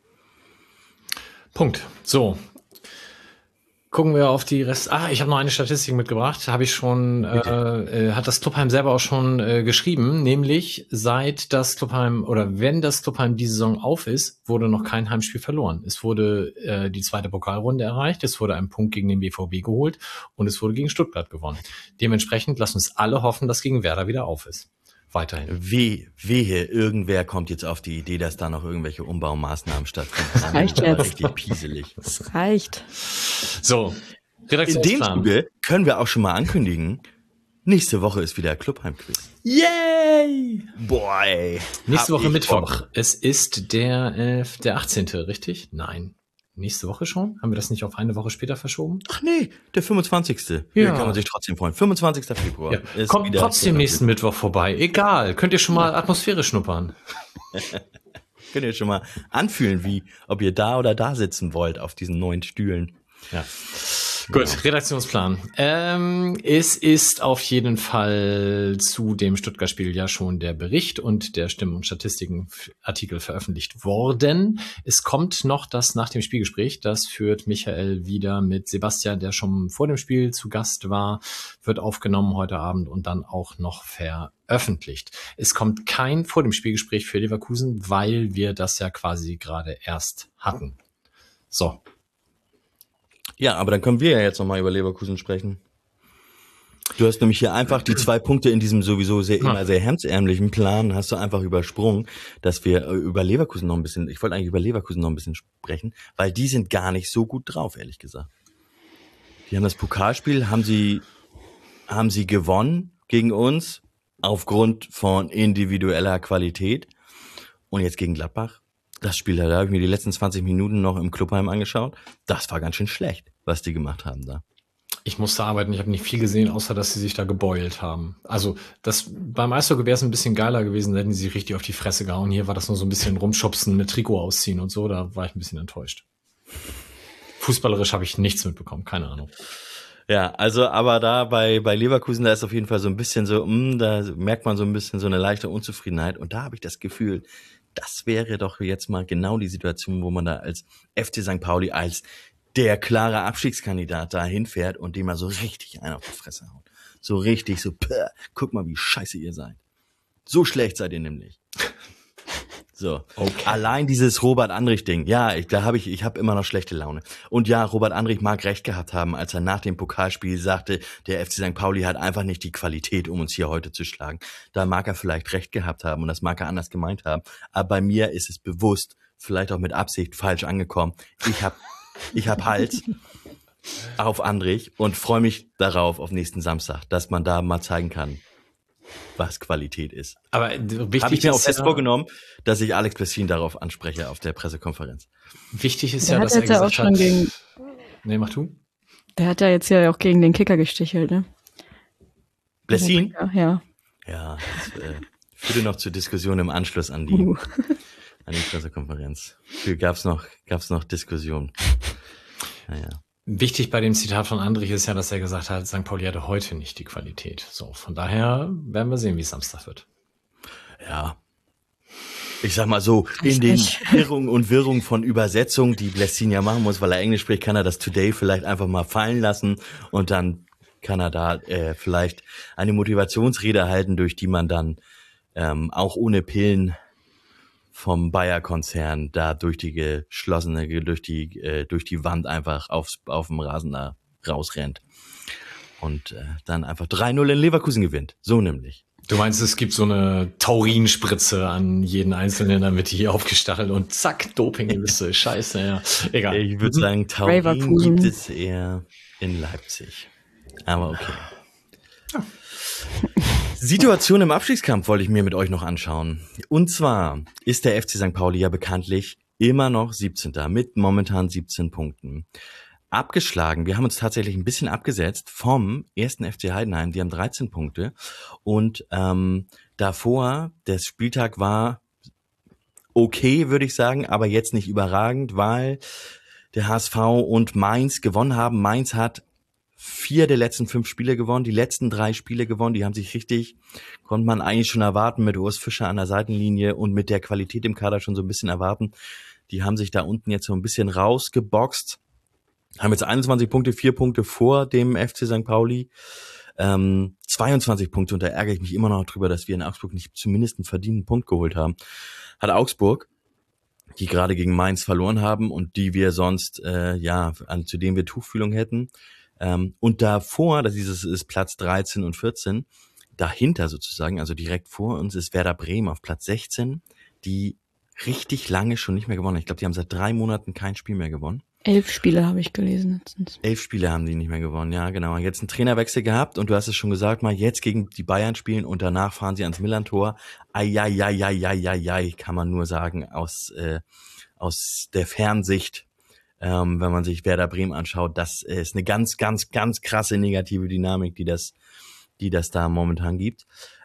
Punkt. So. Gucken wir auf die Rest. Ich habe noch eine Statistik mitgebracht. Habe ich schon, hat das Clubheim selber auch schon geschrieben, nämlich seit das Clubheim oder wenn das Clubheim die Saison auf ist, wurde noch kein Heimspiel verloren. Es wurde die zweite Pokalrunde erreicht, es wurde ein Punkt gegen den BVB geholt und es wurde gegen Stuttgart gewonnen. Dementsprechend lassen uns alle hoffen, dass gegen Werder wieder auf ist. Weiterhin. Wehe, irgendwer kommt jetzt auf die Idee, dass da noch irgendwelche Umbaumaßnahmen stattfinden. Das reicht jetzt. Richtig pieselig. Das reicht. So, In dem Redaktionsplan. Zuge können wir auch schon mal ankündigen, nächste Woche ist wieder Clubheim-Quiz. Yay! Boah, ey. Nächste Hab Woche ich Mittwoch. Bock. Es ist der 18., richtig? Nein. Nächste Woche schon? Haben wir das nicht auf eine Woche später verschoben? Ach nee, der 25. Ja. Hier kann man sich trotzdem freuen. 25. Februar. Ja. Ist Kommt wieder trotzdem Clubheim-Quiz. nächsten Mittwoch vorbei. Egal. Könnt ihr schon mal Atmosphäre schnuppern. Könnt ihr schon mal anfühlen, ob ihr da oder da sitzen wollt auf diesen 9 Stühlen. Ja. Gut, Redaktionsplan. Es ist auf jeden Fall zu dem Stuttgart-Spiel ja schon der Bericht und der Stimmen- und Statistiken-Artikel veröffentlicht worden. Es kommt noch das nach dem Spielgespräch. Das führt Michael wieder mit Sebastian, der schon vor dem Spiel zu Gast war, wird aufgenommen heute Abend und dann auch noch veröffentlicht. Es kommt kein vor dem Spielgespräch für Leverkusen, weil wir das ja quasi gerade erst hatten. So. Ja, aber dann können wir ja jetzt nochmal über Leverkusen sprechen. Du hast nämlich hier einfach die 2 Punkte in diesem sowieso immer sehr hemdsärmlichen Plan, hast du einfach übersprungen, dass wir über Leverkusen noch ein bisschen, ich wollte eigentlich über Leverkusen noch ein bisschen sprechen, weil die sind gar nicht so gut drauf, ehrlich gesagt. Die haben das Pokalspiel, haben sie gewonnen gegen uns aufgrund von individueller Qualität und jetzt gegen Gladbach. Das Spiel, da habe ich mir die letzten 20 Minuten noch im Clubheim angeschaut. Das war ganz schön schlecht, was die gemacht haben da. Ich musste arbeiten, ich habe nicht viel gesehen, außer dass sie sich da gebeult haben. Also das beim Eishockey wäre es ein bisschen geiler gewesen, da hätten sie sich richtig auf die Fresse gehauen. Hier war das nur so ein bisschen rumschubsen mit Trikot ausziehen und so, da war ich ein bisschen enttäuscht. Fußballerisch habe ich nichts mitbekommen, keine Ahnung. Ja, also aber da bei Leverkusen, da ist auf jeden Fall so ein bisschen so, da merkt man so ein bisschen so eine leichte Unzufriedenheit und da habe ich das Gefühl, das wäre doch jetzt mal genau die Situation, wo man da als FC St. Pauli als der klare Abstiegskandidat da hinfährt und dem mal so richtig einen auf die Fresse haut. So richtig, so, guck mal, wie scheiße ihr seid. So schlecht seid ihr nämlich. So, okay. Allein dieses Robert Andrich-Ding, ja, ich habe immer noch schlechte Laune. Und ja, Robert Andrich mag recht gehabt haben, als er nach dem Pokalspiel sagte, der FC St. Pauli hat einfach nicht die Qualität, um uns hier heute zu schlagen. Da mag er vielleicht recht gehabt haben und das mag er anders gemeint haben. Aber bei mir ist es bewusst, vielleicht auch mit Absicht, falsch angekommen. Ich hab Hals auf Andrich und freue mich darauf, auf nächsten Samstag, dass man da mal zeigen kann, was Qualität ist. Aber wichtig habe ich mir auch ist fest vorgenommen, dass ich Alex Bessin darauf anspreche auf der Pressekonferenz. Wichtig ist Der ja, hat dass er jetzt ja auch gesagt schon hat. gegen, Nee, mach du. der hat ja jetzt ja auch gegen den Kicker gestichelt, ne? Bessin? Ja. Ja, das führte noch zur Diskussion im Anschluss an die Pressekonferenz. Gab's noch Diskussion. Naja. Wichtig bei dem Zitat von Andrich ist ja, dass er gesagt hat, St. Pauli hatte heute nicht die Qualität. So, von daher werden wir sehen, wie es Samstag wird. Ja. Ich sag mal so, in den Irrungen und Wirrungen von Übersetzung, die Blessin ja machen muss, weil er Englisch spricht, kann er das Today vielleicht einfach mal fallen lassen und dann kann er da vielleicht eine Motivationsrede halten, durch die man dann auch ohne Pillen vom Bayer-Konzern da durch die Wand einfach auf dem Rasen da rausrennt und dann einfach 3-0 in Leverkusen gewinnt. So nämlich. Du meinst, es gibt so eine Taurinspritze an jeden Einzelnen, damit die aufgestachelt und zack, Dopingliste. Scheiße, ja. Egal. Ich würde sagen, Taurin gibt es eher in Leipzig. Aber okay. Ja. Situation im Abstiegskampf wollte ich mir mit euch noch anschauen. Und zwar ist der FC St. Pauli ja bekanntlich immer noch 17. mit momentan 17 Punkten. Abgeschlagen, wir haben uns tatsächlich ein bisschen abgesetzt vom 1. FC Heidenheim, die haben 13 Punkte und davor, der Spieltag war okay, würde ich sagen, aber jetzt nicht überragend, weil der HSV und Mainz gewonnen haben. Mainz hat 4 der letzten 5 Spiele gewonnen, die letzten 3 Spiele gewonnen, die haben sich richtig, konnte man eigentlich schon erwarten, mit Urs Fischer an der Seitenlinie und mit der Qualität im Kader schon so ein bisschen erwarten. Die haben sich da unten jetzt so ein bisschen rausgeboxt. Haben jetzt 21 Punkte, 4 Punkte vor dem FC St. Pauli, 22 Punkte und da ärgere ich mich immer noch drüber, dass wir in Augsburg nicht zumindest einen verdienten Punkt geholt haben. Hat Augsburg, die gerade gegen Mainz verloren haben und die wir sonst, zu denen wir Tuchfühlung hätten. Und davor, das ist Platz 13 und 14, dahinter sozusagen, also direkt vor uns ist Werder Bremen auf Platz 16, die richtig lange schon nicht mehr gewonnen. Ich glaube, die haben seit 3 Monaten kein Spiel mehr gewonnen. 11 Spiele habe ich gelesen letztens. 11 Spiele haben die nicht mehr gewonnen, ja genau. Jetzt einen Trainerwechsel gehabt und du hast es schon gesagt, mal jetzt gegen die Bayern spielen und danach fahren sie ans Millantor. Ai, kann man nur sagen, aus der Fernsicht, wenn man sich Werder Bremen anschaut. Das ist eine ganz, ganz, ganz krasse negative Dynamik, die das da momentan gibt.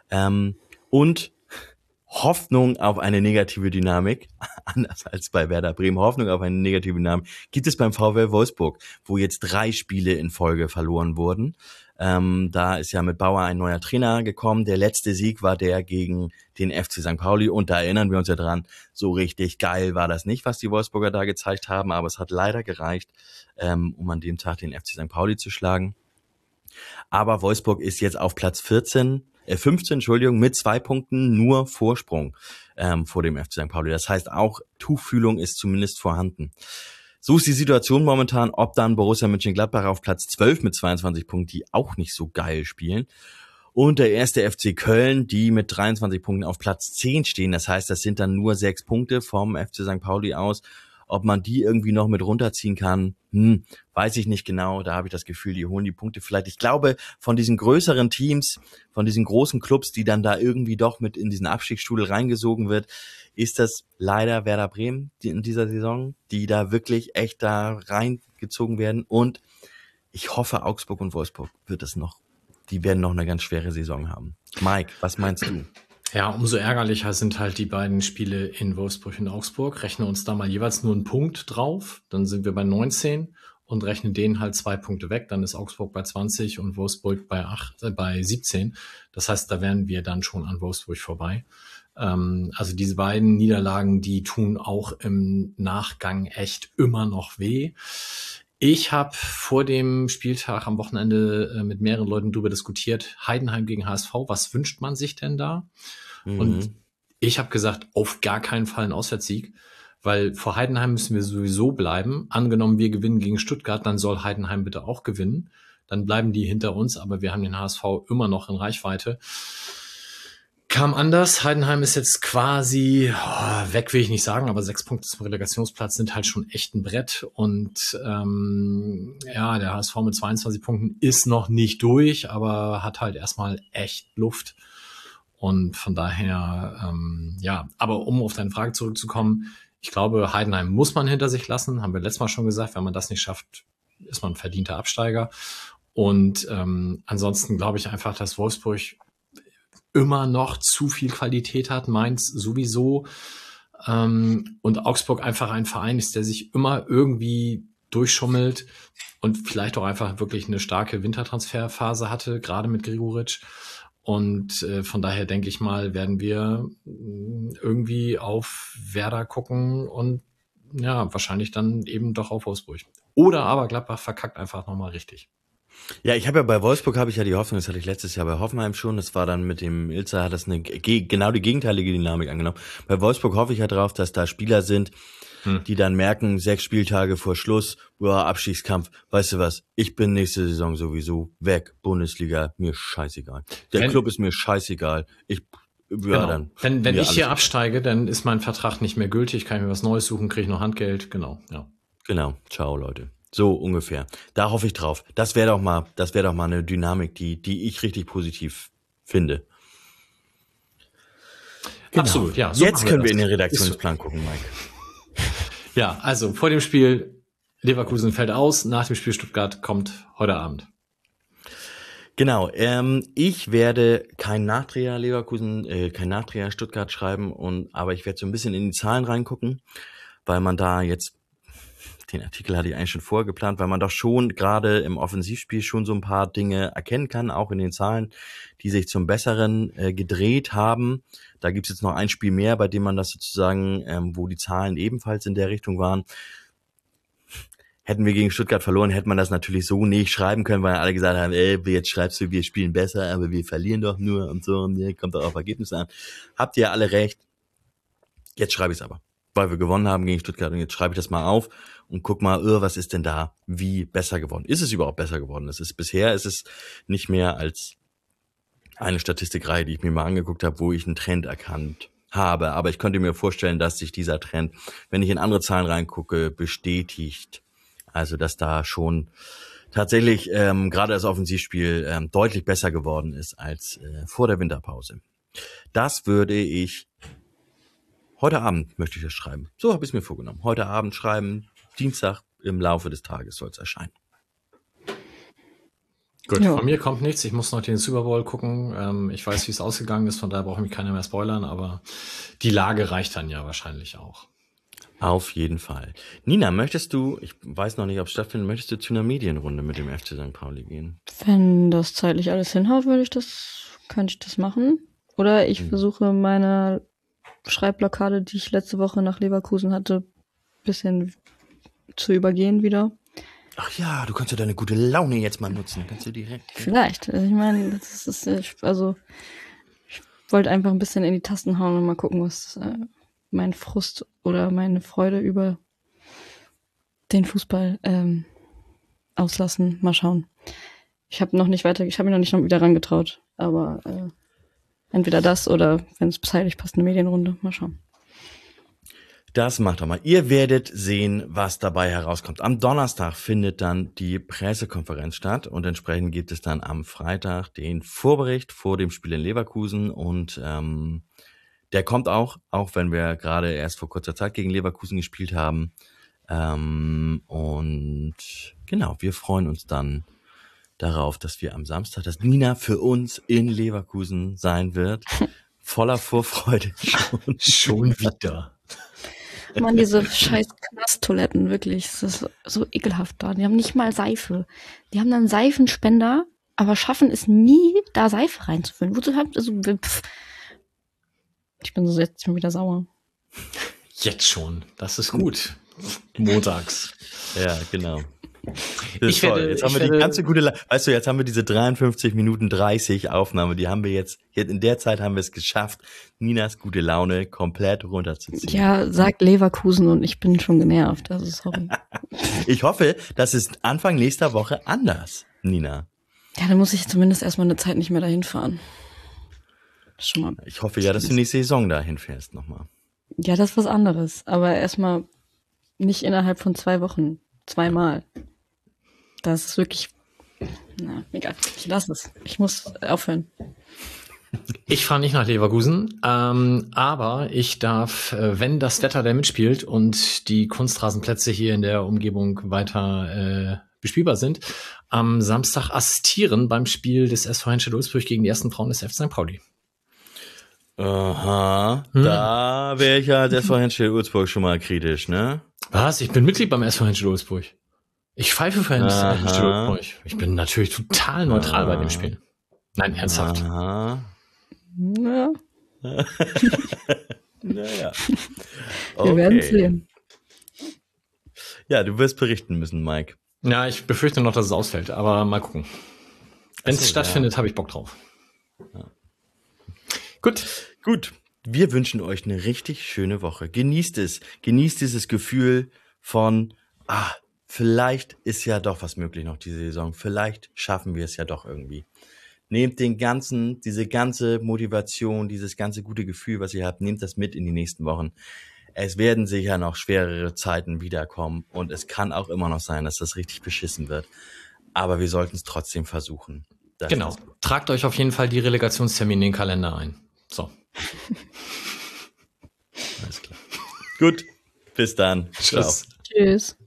Und Hoffnung auf eine negative Dynamik, anders als bei Werder Bremen, Hoffnung auf eine negative Dynamik gibt es beim VfL Wolfsburg, wo jetzt 3 Spiele in Folge verloren wurden. Da ist ja mit Bauer ein neuer Trainer gekommen. Der letzte Sieg war der gegen den FC St. Pauli und da erinnern wir uns ja dran, so richtig geil war das nicht, was die Wolfsburger da gezeigt haben, aber es hat leider gereicht, um an dem Tag den FC St. Pauli zu schlagen. Aber Wolfsburg ist jetzt auf Platz 15, mit 2 Punkten nur Vorsprung vor dem FC St. Pauli. Das heißt, auch Tuchfühlung ist zumindest vorhanden. So ist die Situation momentan, ob dann Borussia Mönchengladbach auf Platz 12 mit 22 Punkten, die auch nicht so geil spielen. Und der erste FC Köln, die mit 23 Punkten auf Platz 10 stehen. Das heißt, das sind dann nur 6 Punkte vom FC St. Pauli aus. Ob man die irgendwie noch mit runterziehen kann, weiß ich nicht genau. Da habe ich das Gefühl, die holen die Punkte vielleicht. Ich glaube, von diesen größeren Teams, von diesen großen Clubs, die dann da irgendwie doch mit in diesen Abstiegsstrudel reingesogen wird, ist das leider Werder Bremen in dieser Saison, die da wirklich echt da reingezogen werden. Und ich hoffe, Augsburg und Wolfsburg die werden noch eine ganz schwere Saison haben. Mike, was meinst du? Ja, umso ärgerlicher sind halt die beiden Spiele in Wolfsburg und Augsburg. Rechnen uns da mal jeweils nur einen Punkt drauf, dann sind wir bei 19 und rechnen denen halt 2 Punkte weg. Dann ist Augsburg bei 20 und Wolfsburg bei 17. Das heißt, da wären wir dann schon an Wolfsburg vorbei. Also diese beiden Niederlagen, die tun auch im Nachgang echt immer noch weh. Ich habe vor dem Spieltag am Wochenende mit mehreren Leuten darüber diskutiert, Heidenheim gegen HSV, was wünscht man sich denn da? Und ich habe gesagt, auf gar keinen Fall ein Auswärtssieg, weil vor Heidenheim müssen wir sowieso bleiben. Angenommen, wir gewinnen gegen Stuttgart, dann soll Heidenheim bitte auch gewinnen. Dann bleiben die hinter uns, aber wir haben den HSV immer noch in Reichweite. Kam anders. Heidenheim ist jetzt quasi, weg will ich nicht sagen, aber 6 Punkte zum Relegationsplatz sind halt schon echt ein Brett. Und der HSV mit 22 Punkten ist noch nicht durch, aber hat halt erstmal echt Luft. Und von daher, aber um auf deine Frage zurückzukommen, ich glaube, Heidenheim muss man hinter sich lassen, haben wir letztes Mal schon gesagt. Wenn man das nicht schafft, ist man ein verdienter Absteiger. Und ansonsten glaube ich einfach, dass Wolfsburg immer noch zu viel Qualität hat, Mainz sowieso. Und Augsburg einfach ein Verein ist, der sich immer irgendwie durchschummelt und vielleicht auch einfach wirklich eine starke Wintertransferphase hatte, gerade mit Gregoritsch. Und von daher denke ich mal, werden wir irgendwie auf Werder gucken und ja, wahrscheinlich dann eben doch auf Wolfsburg. Oder aber Gladbach verkackt einfach nochmal richtig. Ja, ich habe ja bei Wolfsburg habe ich ja die Hoffnung, das hatte ich letztes Jahr bei Hoffenheim schon, das war dann mit dem Ilzer, hat das genau die gegenteilige Dynamik angenommen. Bei Wolfsburg hoffe ich ja drauf, dass da Spieler sind, die dann merken, 6 Spieltage vor Schluss, Abstiegskampf, weißt du was, ich bin nächste Saison sowieso weg, Bundesliga, mir scheißegal. Der Club ist mir scheißegal. Dann. Wenn ich hier absteige, dann ist mein Vertrag nicht mehr gültig, kann ich mir was Neues suchen, kriege ich noch Handgeld, genau, ja. Genau, ciao Leute. So ungefähr. Da hoffe ich drauf. Das wäre doch mal eine Dynamik, die ich richtig positiv finde. Genau. Absolut, ja. So jetzt können wir in den Redaktionsplan gucken, Mike. Ja, also vor dem Spiel Leverkusen fällt aus, nach dem Spiel Stuttgart kommt heute Abend. Genau, ich werde kein Nachdreher Stuttgart schreiben, aber ich werde so ein bisschen in die Zahlen reingucken, weil man da jetzt, den Artikel hatte ich eigentlich schon vorher geplant, weil man doch schon gerade im Offensivspiel schon so ein paar Dinge erkennen kann, auch in den Zahlen, die sich zum Besseren gedreht haben. Da gibt's jetzt noch ein Spiel mehr, bei dem man das sozusagen, wo die Zahlen ebenfalls in der Richtung waren. Hätten wir gegen Stuttgart verloren, hätte man das natürlich so nicht schreiben können, weil alle gesagt haben, jetzt schreibst du, wir spielen besser, aber wir verlieren doch nur und so, und kommt doch auf Ergebnisse an. Habt ihr alle recht. Jetzt schreibe ich es aber, weil wir gewonnen haben gegen Stuttgart, und jetzt schreibe ich das mal auf und guck mal, was ist denn da wie besser geworden? Ist es überhaupt besser geworden? Bisher ist es nicht mehr als eine Statistikreihe, die ich mir mal angeguckt habe, wo ich einen Trend erkannt habe. Aber ich könnte mir vorstellen, dass sich dieser Trend, wenn ich in andere Zahlen reingucke, bestätigt. Also, dass da schon tatsächlich gerade das Offensivspiel deutlich besser geworden ist als vor der Winterpause. Das würde ich heute Abend möchte ich das schreiben. So habe ich es mir vorgenommen. Heute Abend schreiben, Dienstag im Laufe des Tages soll es erscheinen. Gut, ja. Von mir kommt nichts. Ich muss noch den Super Bowl gucken. Ich weiß, wie es ausgegangen ist, von daher brauche ich mich keiner mehr spoilern, aber die Lage reicht dann ja wahrscheinlich auch. Auf jeden Fall. Nina, möchtest du, ich weiß noch nicht, ob es stattfindet, möchtest du zu einer Medienrunde mit dem FC St. Pauli gehen? Wenn das zeitlich alles hinhaut, könnte ich das machen. Oder ich versuche meine Schreibblockade, die ich letzte Woche nach Leverkusen hatte, bisschen zu übergehen wieder. Ach ja, du kannst ja deine gute Laune jetzt mal nutzen. Kannst du direkt. Vielleicht. Also ich meine, ich wollte einfach ein bisschen in die Tasten hauen und mal gucken, was mein Frust oder meine Freude über den Fußball auslassen. Mal schauen. Ich habe mich noch nicht wieder rangetraut. Aber entweder das oder, wenn es zeitlich passt, eine Medienrunde. Mal schauen. Das macht doch mal. Ihr werdet sehen, was dabei herauskommt. Am Donnerstag findet dann die Pressekonferenz statt und entsprechend gibt es dann am Freitag den Vorbericht vor dem Spiel in Leverkusen und der kommt auch wenn wir gerade erst vor kurzer Zeit gegen Leverkusen gespielt haben. Und genau, wir freuen uns dann darauf, dass wir am Samstag, dass Nina für uns in Leverkusen sein wird. Voller Vorfreude schon. Schon wieder. Mann, diese scheiß Knasttoiletten, wirklich, das ist so ekelhaft da. Die haben nicht mal Seife. Die haben dann Seifenspender, aber schaffen es nie, da Seife reinzufüllen. Ich bin so jetzt schon wieder sauer. Jetzt schon, das ist gut. Montags. Ja, genau. Jetzt haben wir diese 53 Minuten 30 Aufnahme, die haben wir jetzt in der Zeit haben wir es geschafft, Ninas gute Laune komplett runterzuziehen. Ja, sagt Leverkusen und ich bin schon genervt, also sorry. Ich hoffe, das ist Anfang nächster Woche anders, Nina. Ja, dann muss ich zumindest erstmal eine Zeit nicht mehr dahin fahren. Schon mal. Ich hoffe ja, dass du nächste Saison dahin fährst nochmal. Ja, das ist was anderes, aber erstmal nicht innerhalb von 2 Wochen, 2-mal. Das ist wirklich, egal, ich lasse es. Ich muss aufhören. Ich fahre nicht nach Leverkusen, aber ich darf, wenn das Wetter da mitspielt und die Kunstrasenplätze hier in der Umgebung weiter bespielbar sind, am Samstag assistieren beim Spiel des SV Henschel Ulzburg gegen die ersten Frauen des FC St. Pauli. Aha, da wäre ich ja als SV Henschel Ulzburg schon mal kritisch, ne? Was? Ich bin Mitglied beim SV Henschel Ulzburg. Ich pfeife für Aha. Ich bin natürlich total neutral bei dem Spiel. Nein, ernsthaft. Aha. Ja, Naja. wir werden sehen. Ja, du wirst berichten müssen, Mike. Ja, ich befürchte noch, dass es ausfällt, aber mal gucken. Wenn es stattfindet, habe ich Bock drauf. Ja. Gut. Wir wünschen euch eine richtig schöne Woche. Genießt es. Genießt dieses Gefühl von, vielleicht ist ja doch was möglich noch diese Saison. Vielleicht schaffen wir es ja doch irgendwie. Nehmt diese ganze Motivation, dieses ganze gute Gefühl, was ihr habt, nehmt das mit in die nächsten Wochen. Es werden sicher noch schwerere Zeiten wiederkommen und es kann auch immer noch sein, dass das richtig beschissen wird. Aber wir sollten es trotzdem versuchen. Genau. Tragt euch auf jeden Fall die Relegationstermine in den Kalender ein. So. Alles klar. Gut. Bis dann. Tschüss. Tschüss.